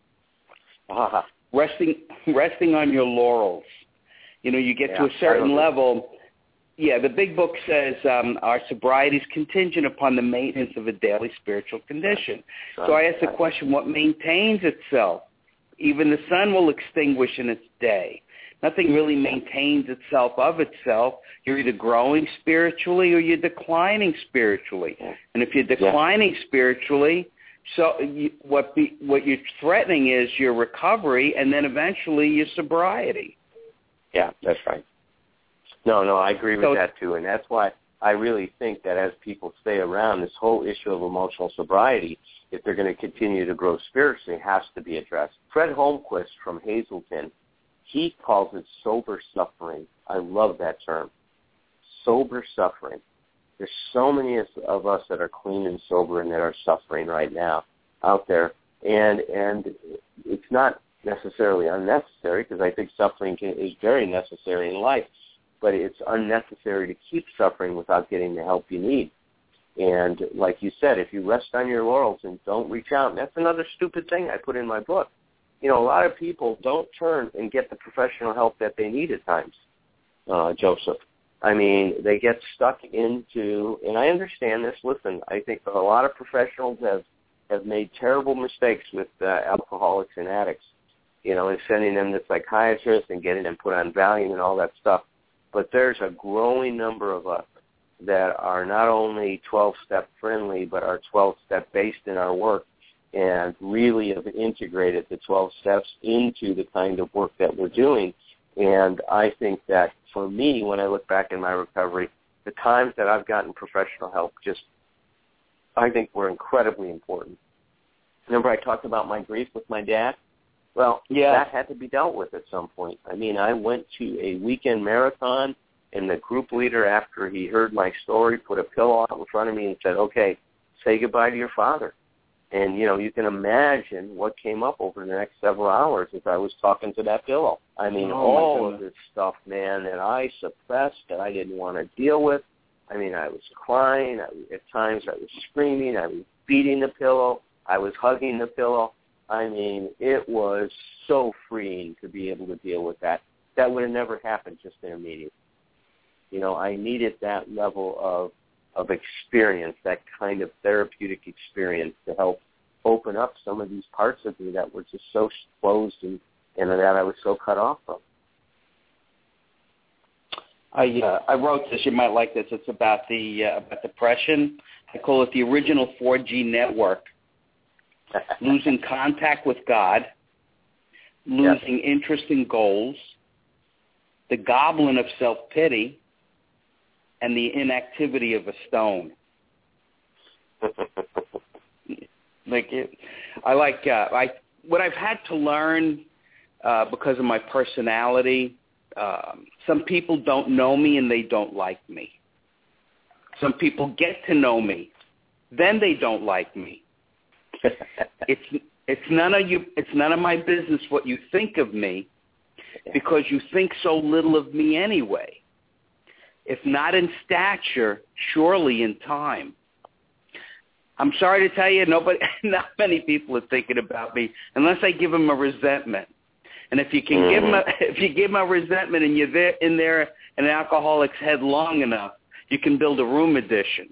Resting on your laurels. You get to a certain level. Yeah, the big book says our sobriety is contingent upon the maintenance of a daily spiritual condition. So I ask the question, what maintains itself? Even the sun will extinguish in its day. Nothing really maintains itself of itself. You're either growing spiritually or you're declining spiritually. And if you're declining spiritually, so what you're threatening is your recovery and then eventually your sobriety. Yeah, that's right. No, I agree with that too. And that's why I really think that as people stay around, this whole issue of emotional sobriety, if they're going to continue to grow spiritually, has to be addressed. Fred Holmquist from Hazleton, he calls it sober suffering. I love that term. Sober suffering. There's so many of us that are clean and sober and that are suffering right now out there. And it's not necessarily unnecessary, because I think suffering is very necessary in life, but it's unnecessary to keep suffering without getting the help you need. And like you said, if you rest on your laurels and don't reach out, and that's another stupid thing I put in my book. You know, a lot of people don't turn and get the professional help that they need at times, Joseph. I mean, they get stuck into, and I understand this. Listen, I think a lot of professionals have made terrible mistakes with alcoholics and addicts, you know, and sending them to psychiatrists and getting them put on Valium and all that stuff. But there's a growing number of us that are not only 12-step friendly, but are 12-step based in our work and really have integrated the 12 steps into the kind of work that we're doing. And I think that for me, when I look back in my recovery, the times that I've gotten professional help just, I think, were incredibly important. Remember I talked about my grief with my dad? Well, that had to be dealt with at some point. I mean, I went to a weekend marathon, and the group leader, after he heard my story, put a pillow out in front of me and said, okay, say goodbye to your father. And, you know, you can imagine what came up over the next several hours as I was talking to that pillow. I mean, all of this stuff, man, that I suppressed, that I didn't want to deal with. I mean, I was crying. At times I was screaming. I was beating the pillow. I was hugging the pillow. I mean, it was so freeing to be able to deal with that. That would have never happened just in a meeting. You know, I needed that level of experience, that kind of therapeutic experience to help open up some of these parts of me that were just so closed and that I was so cut off from. I wrote this. You might like this. It's about depression. I call it the original 4G network. Losing contact with God, losing interest in goals, the goblin of self-pity, and the inactivity of a stone. What I've had to learn because of my personality. Some people don't know me and they don't like me. Some people get to know me, then they don't like me. It's none of my business what you think of me, because you think so little of me anyway. If not in stature, surely in time. I'm sorry to tell you, not many people are thinking about me unless I give them a resentment. And if you can give them a resentment and you're there in an alcoholic's head long enough, you can build a room addition.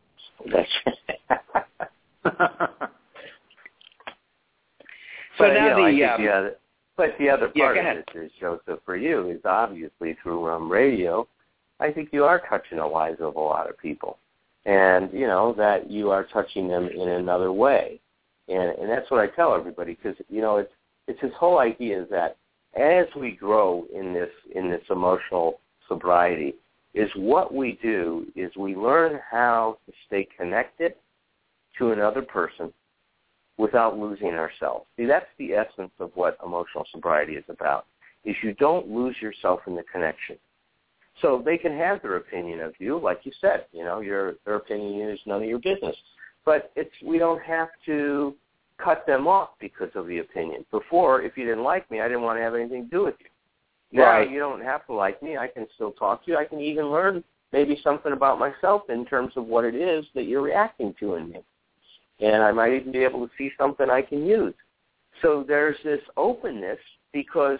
So now the other part of this is, Joseph, for you is obviously through radio. I think you are touching the lives of a lot of people, and you know that you are touching them in another way, and that's what I tell everybody, because you know it's this whole idea that as we grow in this emotional sobriety, is what we do is we learn how to stay connected to another person without losing ourselves. See, that's the essence of what emotional sobriety is about, is you don't lose yourself in the connection. So they can have their opinion of you, like you said, you know, their opinion is none of your business. But we don't have to cut them off because of the opinion. Before, if you didn't like me, I didn't want to have anything to do with you. Now, you don't have to like me. I can still talk to you. I can even learn maybe something about myself in terms of what it is that you're reacting to in me. And I might even be able to see something I can use. So there's this openness, because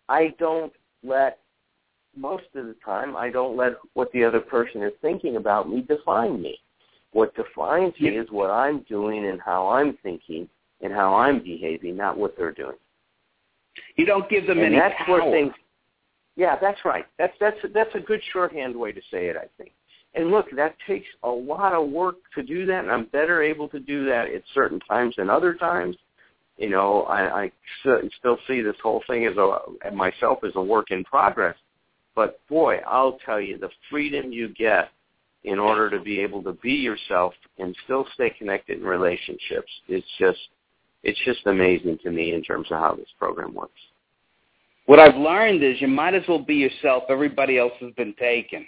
most of the time, I don't let what the other person is thinking about me define me. What defines me is what I'm doing and how I'm thinking and how I'm behaving, not what they're doing. You don't give them any power. Yeah, that's right. That's a good shorthand way to say it, I think. And look, that takes a lot of work to do that, and I'm better able to do that at certain times than other times. You know, I still see this whole thing as myself as a work in progress. But boy, I'll tell you, the freedom you get in order to be able to be yourself and still stay connected in relationships, it's just amazing to me in terms of how this program works. What I've learned is you might as well be yourself. Everybody else has been taken.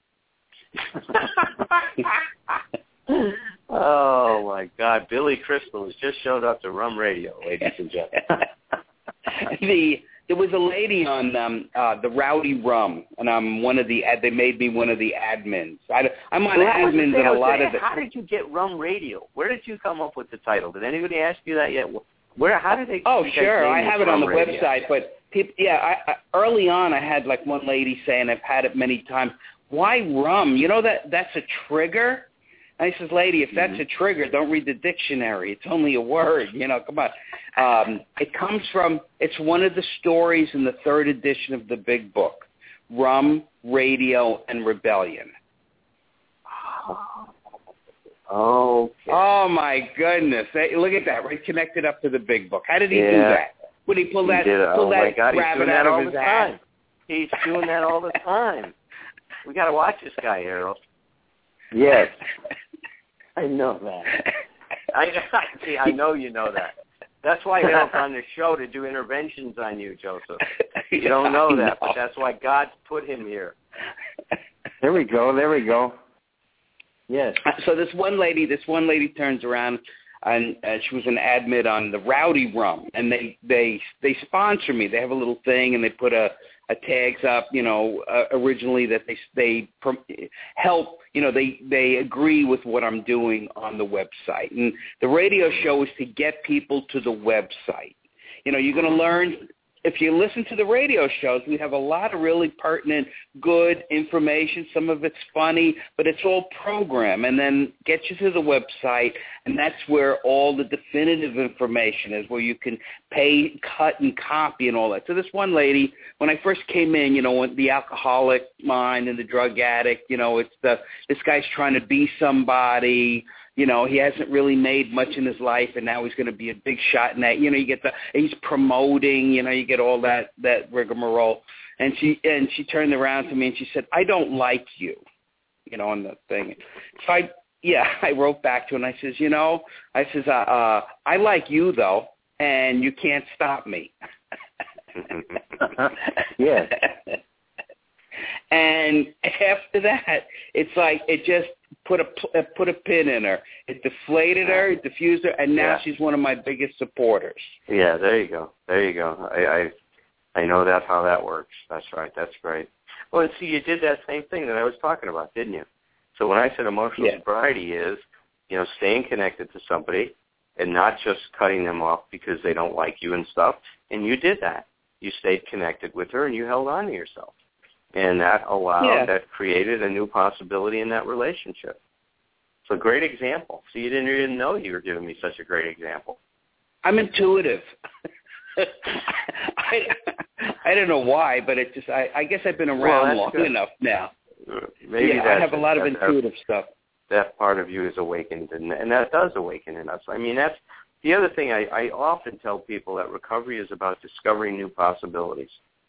Oh, my God. Billy Crystal has just showed up to Rum Radio, ladies and gentlemen. There was a lady on the Rowdy Rum, and they made me one of the admins. I'm on admins in a lot of the... How did you get Rum Radio? Where did you come up with the title? Did anybody ask you that yet? How did they... Oh, sure. I have it on the radio? Website, but early on I had like one lady say, and I've had it many times, why rum? You know that's a trigger? And I says, lady, if that's a trigger, don't read the dictionary. It's only a word. Come on. It comes from, it's one of the stories in the 3rd edition of the Big Book, Rum, Radio, and Rebellion. Okay. Oh, my goodness. Look at that, right? Connected up to the Big Book. How did he do that? Would he pull that rabbit out of his ass? He's doing that all the time. We got to watch this guy, Harold. Yes. I know that. I know you know that. That's why Harold's on the show, to do interventions on you, Joseph. You don't know that, but that's why God put him here. There we go. Yes. So this one lady turns around, and she was an admin on the Rowdy Rum, and they sponsor me. They have a little thing, and they put a tags up, originally that they help, they agree with what I'm doing on the website. And the radio show is to get people to the website. You're going to learn, if you listen to the radio shows, we have a lot of really pertinent, good information. Some of it's funny, but it's all program, and then get you to the website, and that's where all the definitive information is, where you can pay, cut, and copy and all that. So this one lady, when I first came in, the alcoholic mind and the drug addict, it's this guy's trying to be somebody. He hasn't really made much in his life, and now he's going to be a big shot in that. You get he's promoting. You get all that rigmarole. And she turned around to me and she said, "I don't like you," on the thing. So I wrote back to her and I says, I like you though, and you can't stop me. Yeah. And after that, it's like it just put a pin in her. It deflated her, it diffused her, and now she's one of my biggest supporters. Yeah, there you go. I know that's how that works. That's right. That's great. Well, and see, you did that same thing that I was talking about, didn't you? So when I said emotional sobriety is, staying connected to somebody and not just cutting them off because they don't like you and stuff, and you did that. You stayed connected with her and you held on to yourself. And that that created a new possibility in that relationship. It's a great example. So you didn't even know you were giving me such a great example. I'm intuitive. I don't know why, but it just I guess I've been around long enough now. Maybe I have a lot of intuitive stuff. That part of you is awakened, and that does awaken in us. I mean, that's the other thing I often tell people, that recovery is about discovering new possibilities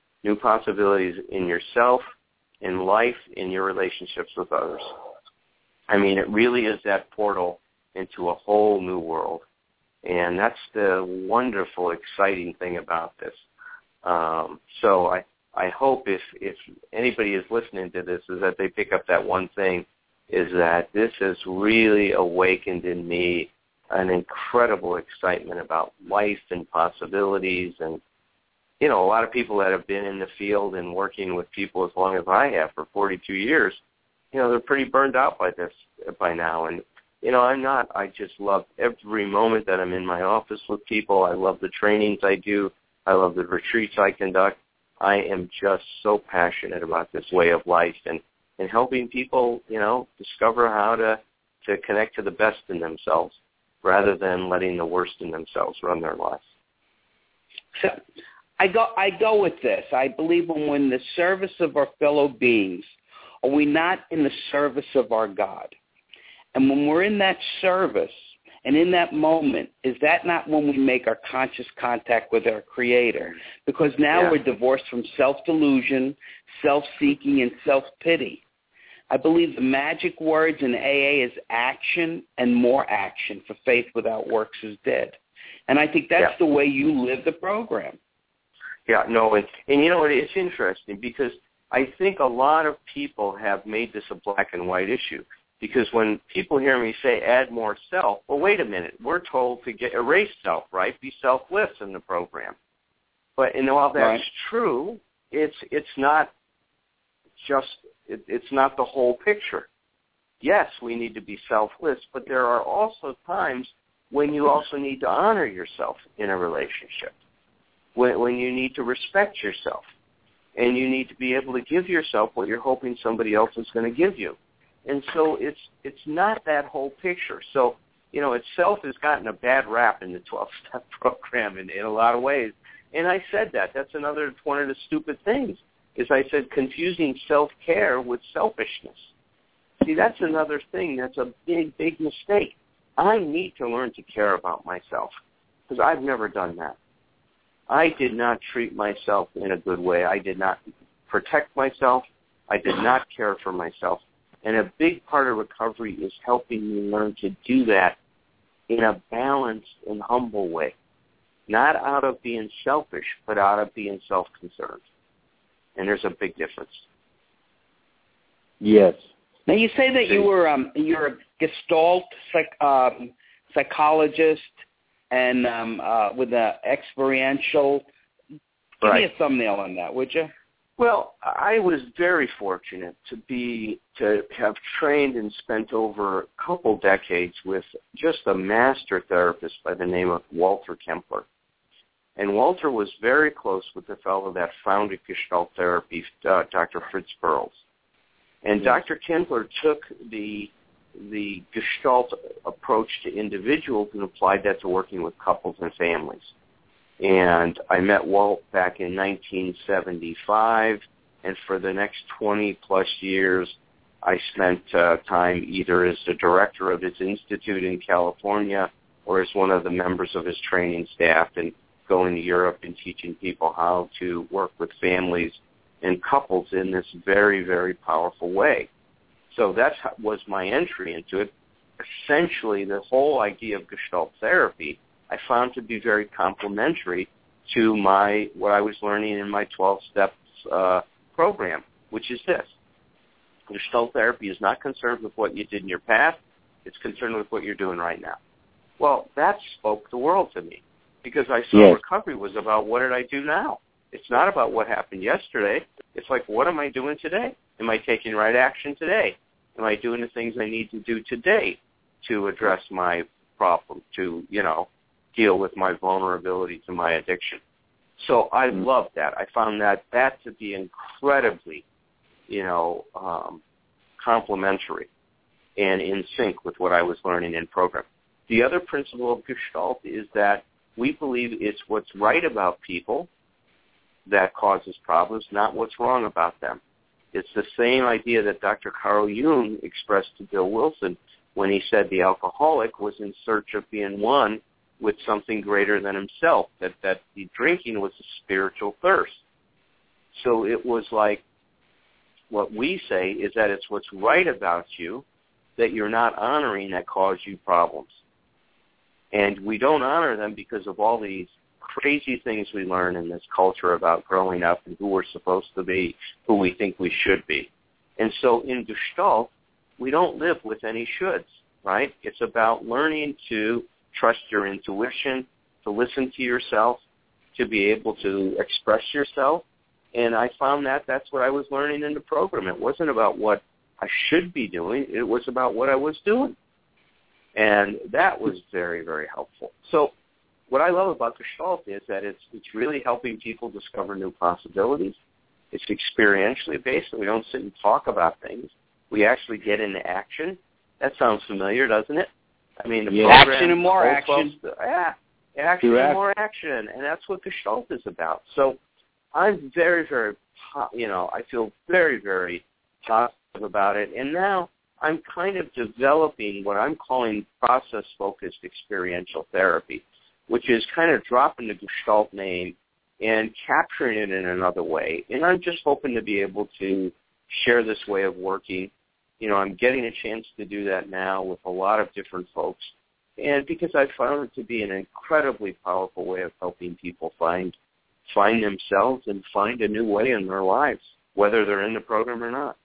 in yourself, in life, in your relationships with others. I mean, it really is that portal into a whole new world. And that's the wonderful, exciting thing about this. So I hope if anybody is listening to this, is that they pick up that one thing, is that this has really awakened in me an incredible excitement about life and possibilities. And, a lot of people that have been in the field and working with people as long as I have, for 42 years, they're pretty burned out by now. And, I'm not. I just love every moment that I'm in my office with people. I love the trainings I do. I love the retreats I conduct. I am just so passionate about this way of life and helping people, discover how to connect to the best in themselves rather than letting the worst in themselves run their lives. So I go with this. I believe when we're in the service of our fellow beings, are we not in the service of our God? And when we're in that service and in that moment, is that not when we make our conscious contact with our Creator? Because now we're divorced from self-delusion, self-seeking, and self-pity. I believe the magic words in AA is action and more action, for faith without works is dead. And I think that's the way you live the program. Yeah, no, and it's interesting because I think a lot of people have made this a black and white issue. Because when people hear me say add more self, well, wait a minute. We're told to erase self, right? Be selfless in the program. But while that's true, it's not just it's not the whole picture. Yes, we need to be selfless, but there are also times when you also need to honor yourself in a relationship, when you need to respect yourself, and you need to be able to give yourself what you're hoping somebody else is going to give you. And so it's not that whole picture. So, itself has gotten a bad rap in the 12-step program in a lot of ways. And I said that. That's another one of the stupid things, is I said confusing self-care with selfishness. See, that's another thing. That's a big, big mistake. I need to learn to care about myself because I've never done that. I did not treat myself in a good way. I did not protect myself. I did not care for myself. And a big part of recovery is helping me learn to do that in a balanced and humble way, not out of being selfish, but out of being self-concerned. And there's a big difference. Yes. Now, you say that you're a Gestalt psychologist and with an experiential. Give me a thumbnail on that, would you? Well, I was very fortunate to have trained and spent over a couple decades with just a master therapist by the name of Walter Kempler. And Walter was very close with the fellow that founded Gestalt therapy, Dr. Fritz Perls. And Dr. Kempler took the Gestalt approach to individuals and applied that to working with couples and families. And I met Walt back in 1975, and for the next 20-plus years, I spent time either as the director of his institute in California or as one of the members of his training staff and going to Europe and teaching people how to work with families and couples in this very, very powerful way. So that was my entry into it. Essentially, the whole idea of Gestalt therapy I found to be very complementary to what I was learning in my 12-steps program, which is this. Gestalt therapy is not concerned with what you did in your past. It's concerned with what you're doing right now. Well, that spoke the world to me because I saw recovery was about what did I do now. It's not about what happened yesterday. It's like, what am I doing today? Am I taking right action today? Am I doing the things I need to do today to address my problem, to, deal with my vulnerability to my addiction? So I loved that. I found that to be incredibly, complementary and in sync with what I was learning in program. The other principle of Gestalt is that we believe it's what's right about people that causes problems, not what's wrong about them. It's the same idea that Dr. Carl Jung expressed to Bill Wilson when he said the alcoholic was in search of being one with something greater than himself, that the drinking was a spiritual thirst. So it was like what we say is that it's what's right about you that you're not honoring that cause you problems. And we don't honor them because of all these crazy things we learn in this culture about growing up and who we're supposed to be, who we think we should be. And so in Gestalt, we don't live with any shoulds, right? It's about learning to trust your intuition, to listen to yourself, to be able to express yourself. And I found that that's what I was learning in the program. It wasn't about what I should be doing. It was about what I was doing. And that was very, very helpful. So what I love about Gestalt is that it's really helping people discover new possibilities. It's experientially based, so we don't sit and talk about things. We actually get into action. That sounds familiar, doesn't it? I mean, the program, action and more action. Action and more action, and that's what Gestalt is about. So I'm very, very, I feel very, very positive about it. And now I'm kind of developing what I'm calling process-focused experiential therapy, which is kind of dropping the Gestalt name and capturing it in another way. And I'm just hoping to be able to share this way of working. I'm getting a chance to do that now with a lot of different folks. And because I found it to be an incredibly powerful way of helping people find themselves and find a new way in their lives, whether they're in the program or not.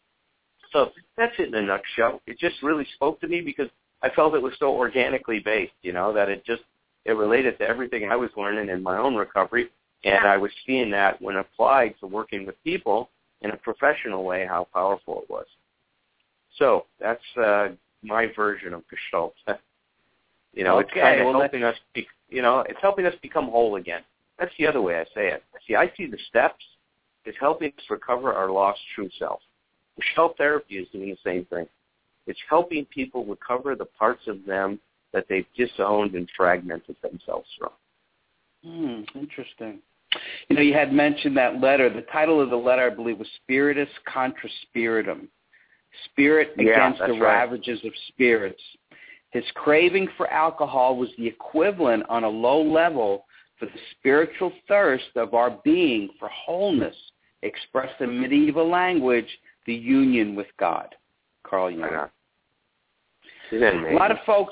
So that's it in a nutshell. It just really spoke to me because I felt it was so organically based, that it related to everything I was learning in my own recovery, And I was seeing that when applied to working with people in a professional way, how powerful it was. So that's my version of Gestalt. It's kind of helping us, it's helping us become whole again. That's the other way I say it. See, I see the steps as helping us recover our lost true self. Gestalt therapy is doing the same thing. It's helping people recover the parts of them that they've disowned and fragmented themselves from. Interesting. You had mentioned that letter. The title of the letter, I believe, was Spiritus Contra Spiritum. Spirit against the ravages of spirits. His craving for alcohol was the equivalent on a low level for the spiritual thirst of our being for wholeness, expressed in medieval language, the union with God. Carl Jung. A lot of folks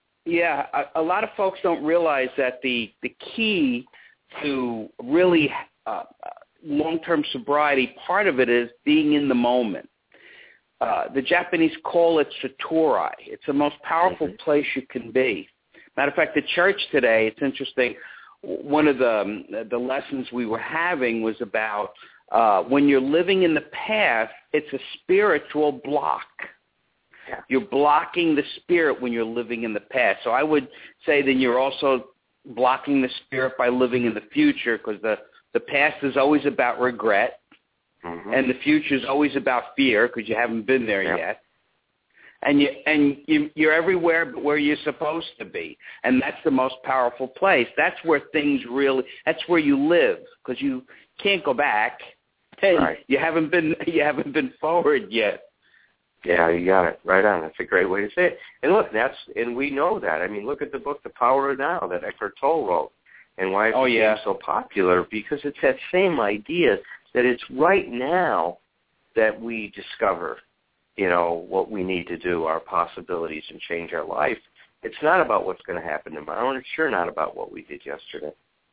don't realize that the key to really long-term sobriety, part of it is being in the moment. The Japanese call it satori. It's the most powerful place you can be. Matter of fact, the church today, it's interesting, one of the lessons we were having was about when you're living in the past, it's a spiritual block. Yeah. You're blocking the spirit when you're living in the past. So I would say that you're also blocking the spirit by living in the future, because the past is always about regret, and the future is always about fear because you haven't been there yet. And you're everywhere but where you're supposed to be, and that's the most powerful place. That's where that's where you live, because you can't go back. And you haven't been forward yet. Yeah, you got it right on. That's a great way to say it. And look, and we know that. I mean, look at the book The Power of Now that Eckhart Tolle wrote, and why it became so popular, because it's that same idea that it's right now that we discover, what we need to do, our possibilities, and change our life. It's not about what's going to happen tomorrow, and it's sure not about what we did yesterday.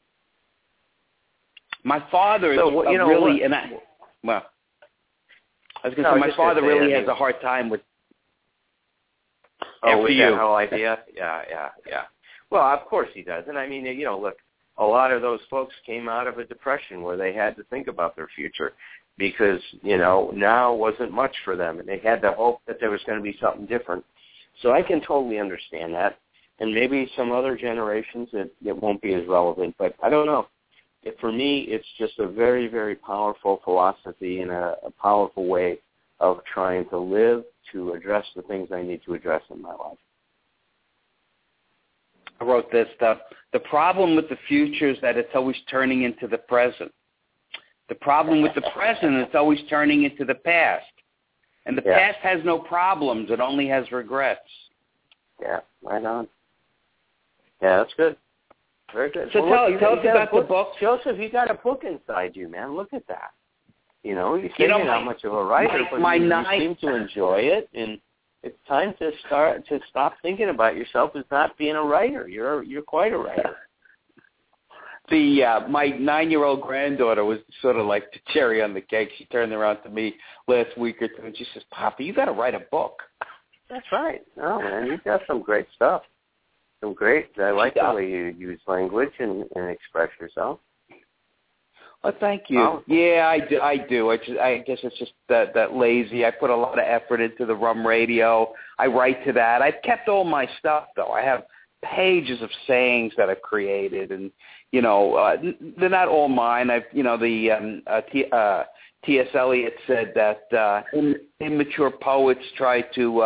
My father is really, and I was going to say, my father really has a hard time with. With that whole idea? Yeah. Well, of course he does. And I mean, look, a lot of those folks came out of a depression where they had to think about their future because, now wasn't much for them. And they had to hope that there was going to be something different. So I can totally understand that. And maybe some other generations it won't be as relevant. But I don't know. For me, it's just a very, very powerful philosophy and a powerful way of trying to live to address the things I need to address in my life. I wrote this stuff. The problem with the future is that it's always turning into the present. The problem with the present is it's always turning into the past. And the past has no problems. It only has regrets. Yeah, right on. Yeah, that's good. Very good. So tell us about the book. Joseph, you got a book inside you, man. Look at that. You say you're not much of a writer, but you seem to enjoy it, and it's time to stop thinking about yourself as not being a writer. You're quite a writer. My 9-year-old granddaughter was sort of like the cherry on the cake. She turned around to me last week or two, and she says, "Papa, you got to write a book." That's right. No, man, you've got some great stuff. I like the way you use language and express yourself. Well, thank you. Yeah, I do. I guess it's just that lazy. I put a lot of effort into the Rum Radio. I write to that. I've kept all my stuff, though. I have pages of sayings that I've created, and they're not all mine. T.S. Eliot said that immature poets try to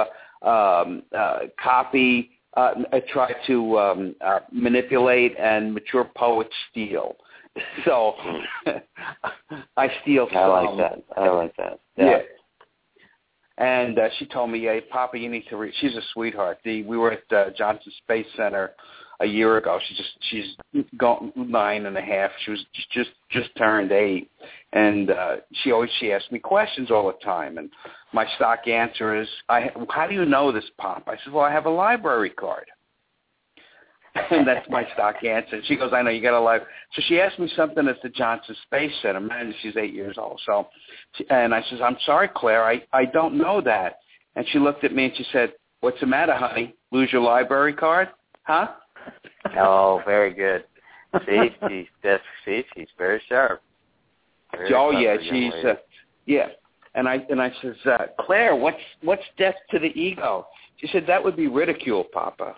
copy. Try to manipulate, and mature poets steal. So I steal some. I like that. Yeah. And she told me, "Hey, Papa, you need to read." She's a sweetheart. We were at Johnson Space Center a year ago. She's 9.5. She was just turned 8, and she asked me questions all the time. And my stock answer is, "How do you know this, Pop?" I said, "Well, I have a library card." And that's my stock answer. She goes, "I know you got a library." So she asked me something at the Johnson Space Center. Man, she's 8 years old. So, and I says, "I'm sorry, Claire, I don't know that." And she looked at me and she said, "What's the matter, honey? Lose your library card? Huh?" Oh, very good. She's very sharp. Very she's yeah. And I says, Claire, what's death to the ego? She said, that would be ridicule, Papa.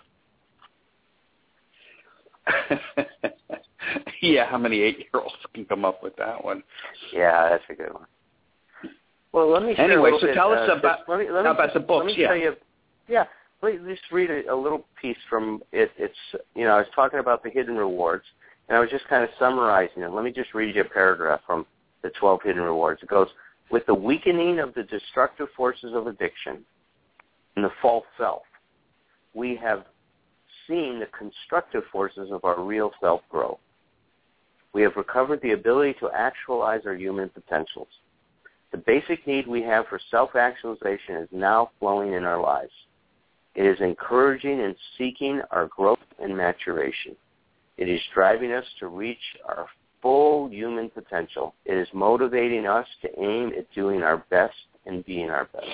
Yeah, how many 8-year-olds can come up with that one? Yeah, that's a good one. Well, let me share anyway, so tell us about the books. Let me tell you. Yeah, please just read a little piece from it. It's I was talking about the hidden rewards, and I was just kind of summarizing it. Let me just read you a paragraph from the 12 hidden rewards. It goes, with the weakening of the destructive forces of addiction and the false self, we have seen the constructive forces of our real self grow. We have recovered the ability to actualize our human potentials. The basic need we have for self-actualization is now flowing in our lives. It is encouraging and seeking our growth and maturation. It is driving us to reach our full human potential. It is motivating us to aim at doing our best and being our best.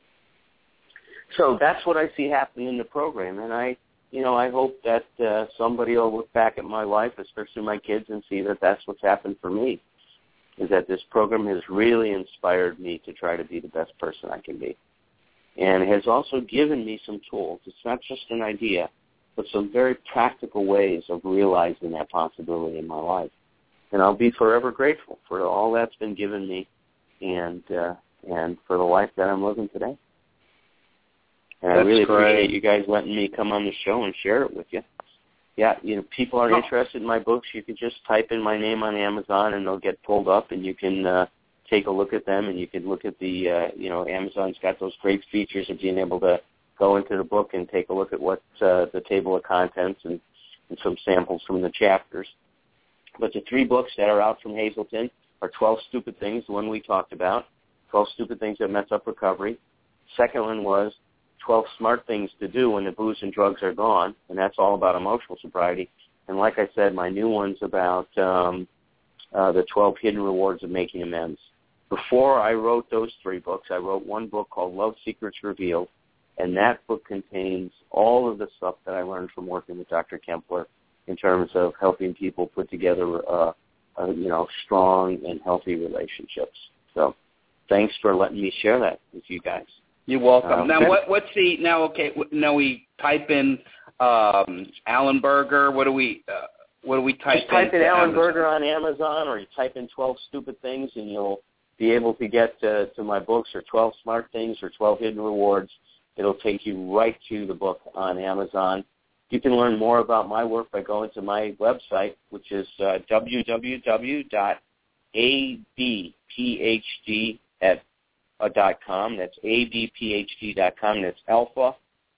So that's what I see happening in the program, and I hope that somebody will look back at my life, especially my kids, and see that that's what's happened for me, is that this program has really inspired me to try to be the best person I can be. And it has also given me some tools. It's not just an idea, but some very practical ways of realizing that possibility in my life. And I'll be forever grateful for all that's been given me and for the life that I'm living today. And I really appreciate you guys letting me come on the show and share it with you. Yeah, people are interested in my books. You can just type in my name on Amazon, and they'll get pulled up, and you can take a look at them, and you can look at the, Amazon's got those great features of being able to go into the book and take a look at what the table of contents and some samples from the chapters. But the 3 books that are out from Hazelden are 12 Stupid Things, the one we talked about, 12 Stupid Things That Mess Up Recovery. Second one was 12 Smart Things to Do When the Booze and Drugs Are Gone, and that's all about emotional sobriety. And like I said, my new one's about the 12 Hidden Rewards of Making Amends. Before I wrote those 3 books, I wrote one book called Love Secrets Revealed, and that book contains all of the stuff that I learned from working with Dr. Kempler in terms of helping people put together, strong and healthy relationships. So thanks for letting me share that with you guys. You're welcome. Now, now we type in Alan Berger. What do we type in? Just type in Alan Berger on Amazon, or you type in 12 Stupid Things, and you'll be able to get to my books, or 12 Smart Things, or 12 Hidden Rewards. It'll take you right to the book on Amazon. You can learn more about my work by going to my website, which is www.abphd.com. That's abphd.com. That's Alpha,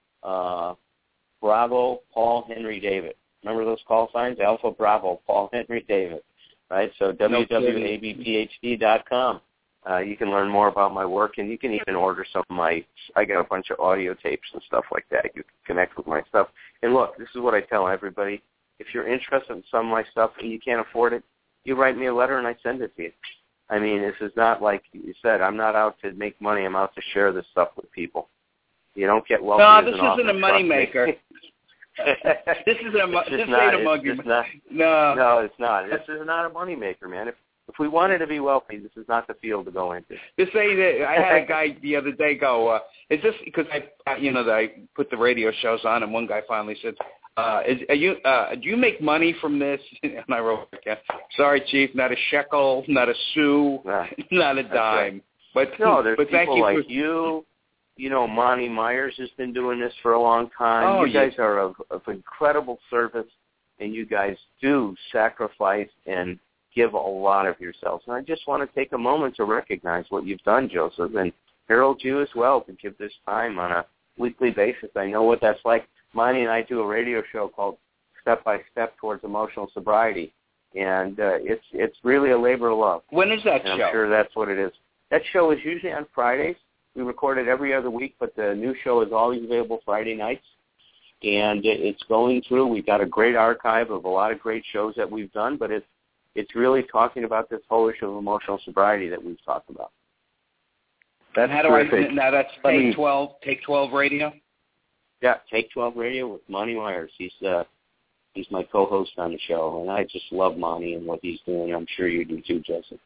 Bravo, Paul, Henry, David. Remember those call signs? Alpha, Bravo, Paul, Henry, David. Right? So www.abphd.com. You can learn more about my work, and you can even order some of I got a bunch of audio tapes and stuff like that. You can connect with my stuff. And look, this is what I tell everybody. If you're interested in some of my stuff and you can't afford it, you write me a letter and I send it to you. I mean, this is not like you said. I'm not out to make money. I'm out to share this stuff with people. You don't get wealthy as an author. No, this isn't a moneymaker. This ain't a moneymaker. No, it's not. This is not a moneymaker, man. If we wanted to be wealthy, this is not the field to go into. This ain't it. I had a guy the other day go, is this, because I put the radio shows on, and one guy finally said, do you make money from this? And I wrote, sorry, Chief, not a shekel, not a sou, not a dime. Right. But there's people like you. Monty Myers has been doing this for a long time. You guys are of incredible service, and you guys do sacrifice and give a lot of yourselves. And I just want to take a moment to recognize what you've done, Joseph, and herald you as well to give this time on a weekly basis. I know what that's like. Monty and I do a radio show called Step by Step Towards Emotional Sobriety, and it's really a labor of love. When is that show? I'm sure that's what it is. That show is usually on Fridays. We record it every other week, but the new show is always available Friday nights, and it's going through. We've got a great archive of a lot of great shows that we've done, but it's really talking about this whole issue of emotional sobriety that we've talked about. That's terrific. Now that's Take 12 Radio? Yeah, Take 12 Radio with Monty Myers. He's He's my co-host on the show, and I just love Monty and what he's doing. I'm sure you do too, Joseph.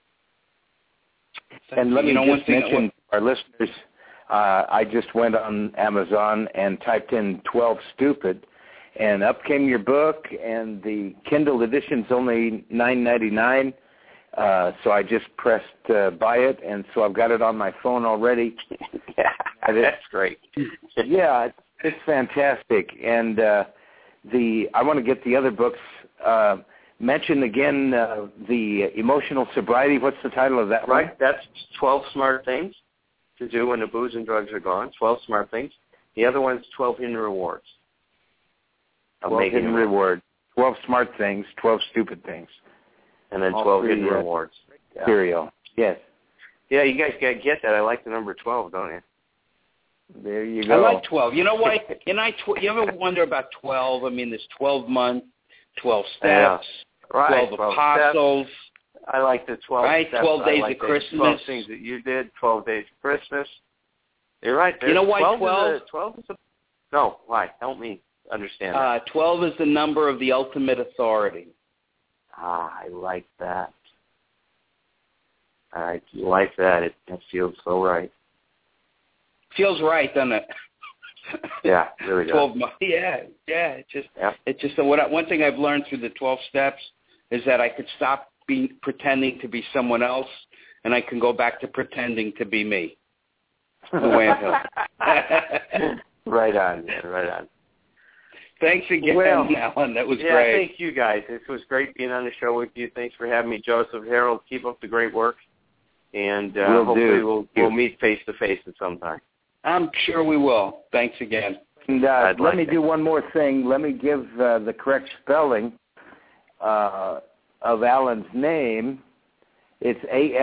And let me just mention to our listeners, I just went on Amazon and typed in 12 Stupid, and up came your book, and the Kindle edition's only $9.99. So I just pressed buy it, and so I've got it on my phone already. That's great. Yeah, it's fantastic. And I want to get the other books. Mention again the Emotional Sobriety. What's the title of that one? Right, that's 12 Smart Things to Do When the Booze and Drugs Are Gone. 12 Smart Things. The other one's 12 Hidden Rewards. 12 Hidden Rewards. 12 Smart Things, 12 Stupid Things. And then 12 Hidden Rewards. Material. Yes. Yeah, you guys got to get that. I like the number 12, don't you? There you go. I like 12. You know what? You ever wonder about 12? I mean, there's 12 months, 12 steps, 12 apostles. Steps. I like the 12 right? steps. 12 days like of Christmas. 12 things that you did, 12 days of Christmas. You're right. You know why 12 is a... No, why? Help me understand that. 12 is the number of the ultimate authority. I like that. I like that. It feels so right. Feels right, doesn't it? Yeah, really does. 12 months. Yeah. It's just one thing I've learned through the 12 steps is that I could stop pretending to be someone else, and I can go back to pretending to be me. The way I'm Right on, man. Right on. Thanks again, Alan. That was great. Yeah, thank you guys. It was great being on the show with you. Thanks for having me, Joseph. Harold, keep up the great work, and hopefully we'll meet face to face at some time. I'm sure we will. Thanks again. And let me do one more thing. Let me give the correct spelling of Alan's name. It's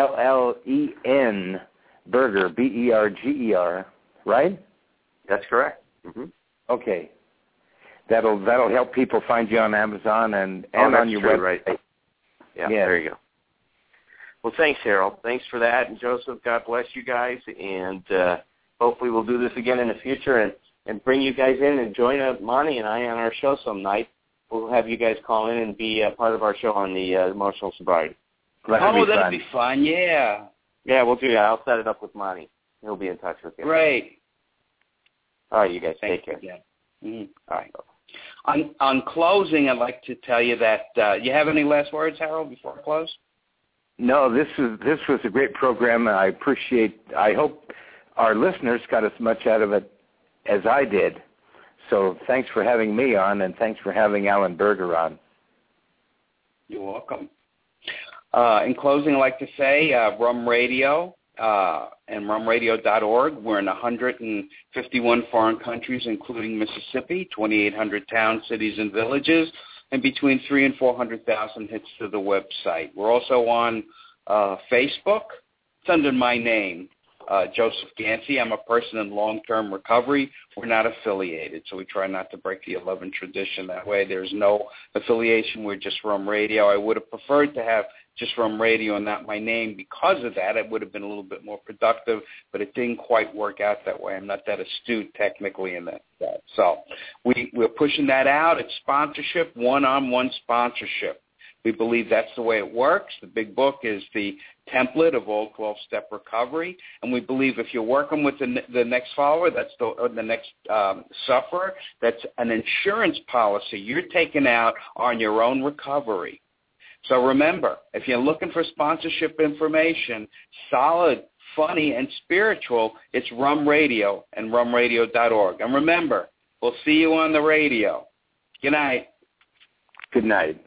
Allen Berger, Berger, right? That's correct. Mm-hmm. Okay. That'll help people find you on Amazon and on your website. Right. Yeah, there you go. Well, thanks, Harold. Thanks for that. And Joseph, God bless you guys. And hopefully we'll do this again in the future and bring you guys in and join Monty and I on our show some night. We'll have you guys call in and be part of our show on the emotional sobriety. That'd be fun, yeah. Yeah, we'll do that. I'll set it up with Monty. He'll be in touch with you. Great. All right, you guys Thanks take care. Again. Mm-hmm. All right. On closing, I'd like to tell you that you have any last words, Harold, before I close? No, this was a great program, and I hope our listeners got as much out of it as I did. So thanks for having me on, and thanks for having Alan Berger on. You're welcome. In closing, I'd like to say Rum Radio and rumradio.org. We're in 151 foreign countries, including Mississippi, 2,800 towns, cities, and villages, and between 300,000 and 400,000 hits to the website. We're also on Facebook. It's under my name, Joseph Gansey. I'm a person in long-term recovery. We're not affiliated, so we try not to break the 11 tradition that way. There's no affiliation. We're just Rum Radio. I would have preferred to have just Rum Radio and not my name. Because of that, it would have been a little bit more productive, but it didn't quite work out that way. I'm not that astute technically in that. So we're pushing that out. It's sponsorship, one-on-one sponsorship. We believe that's the way it works. The big book is the template of all 12-step recovery, and we believe if you're working with the next follower, that's the next sufferer, that's an insurance policy you're taking out on your own recovery. So remember, if you're looking for sponsorship information, solid, funny, and spiritual, it's Rum Radio and rumradio.org. And remember, we'll see you on the radio. Good night. Good night.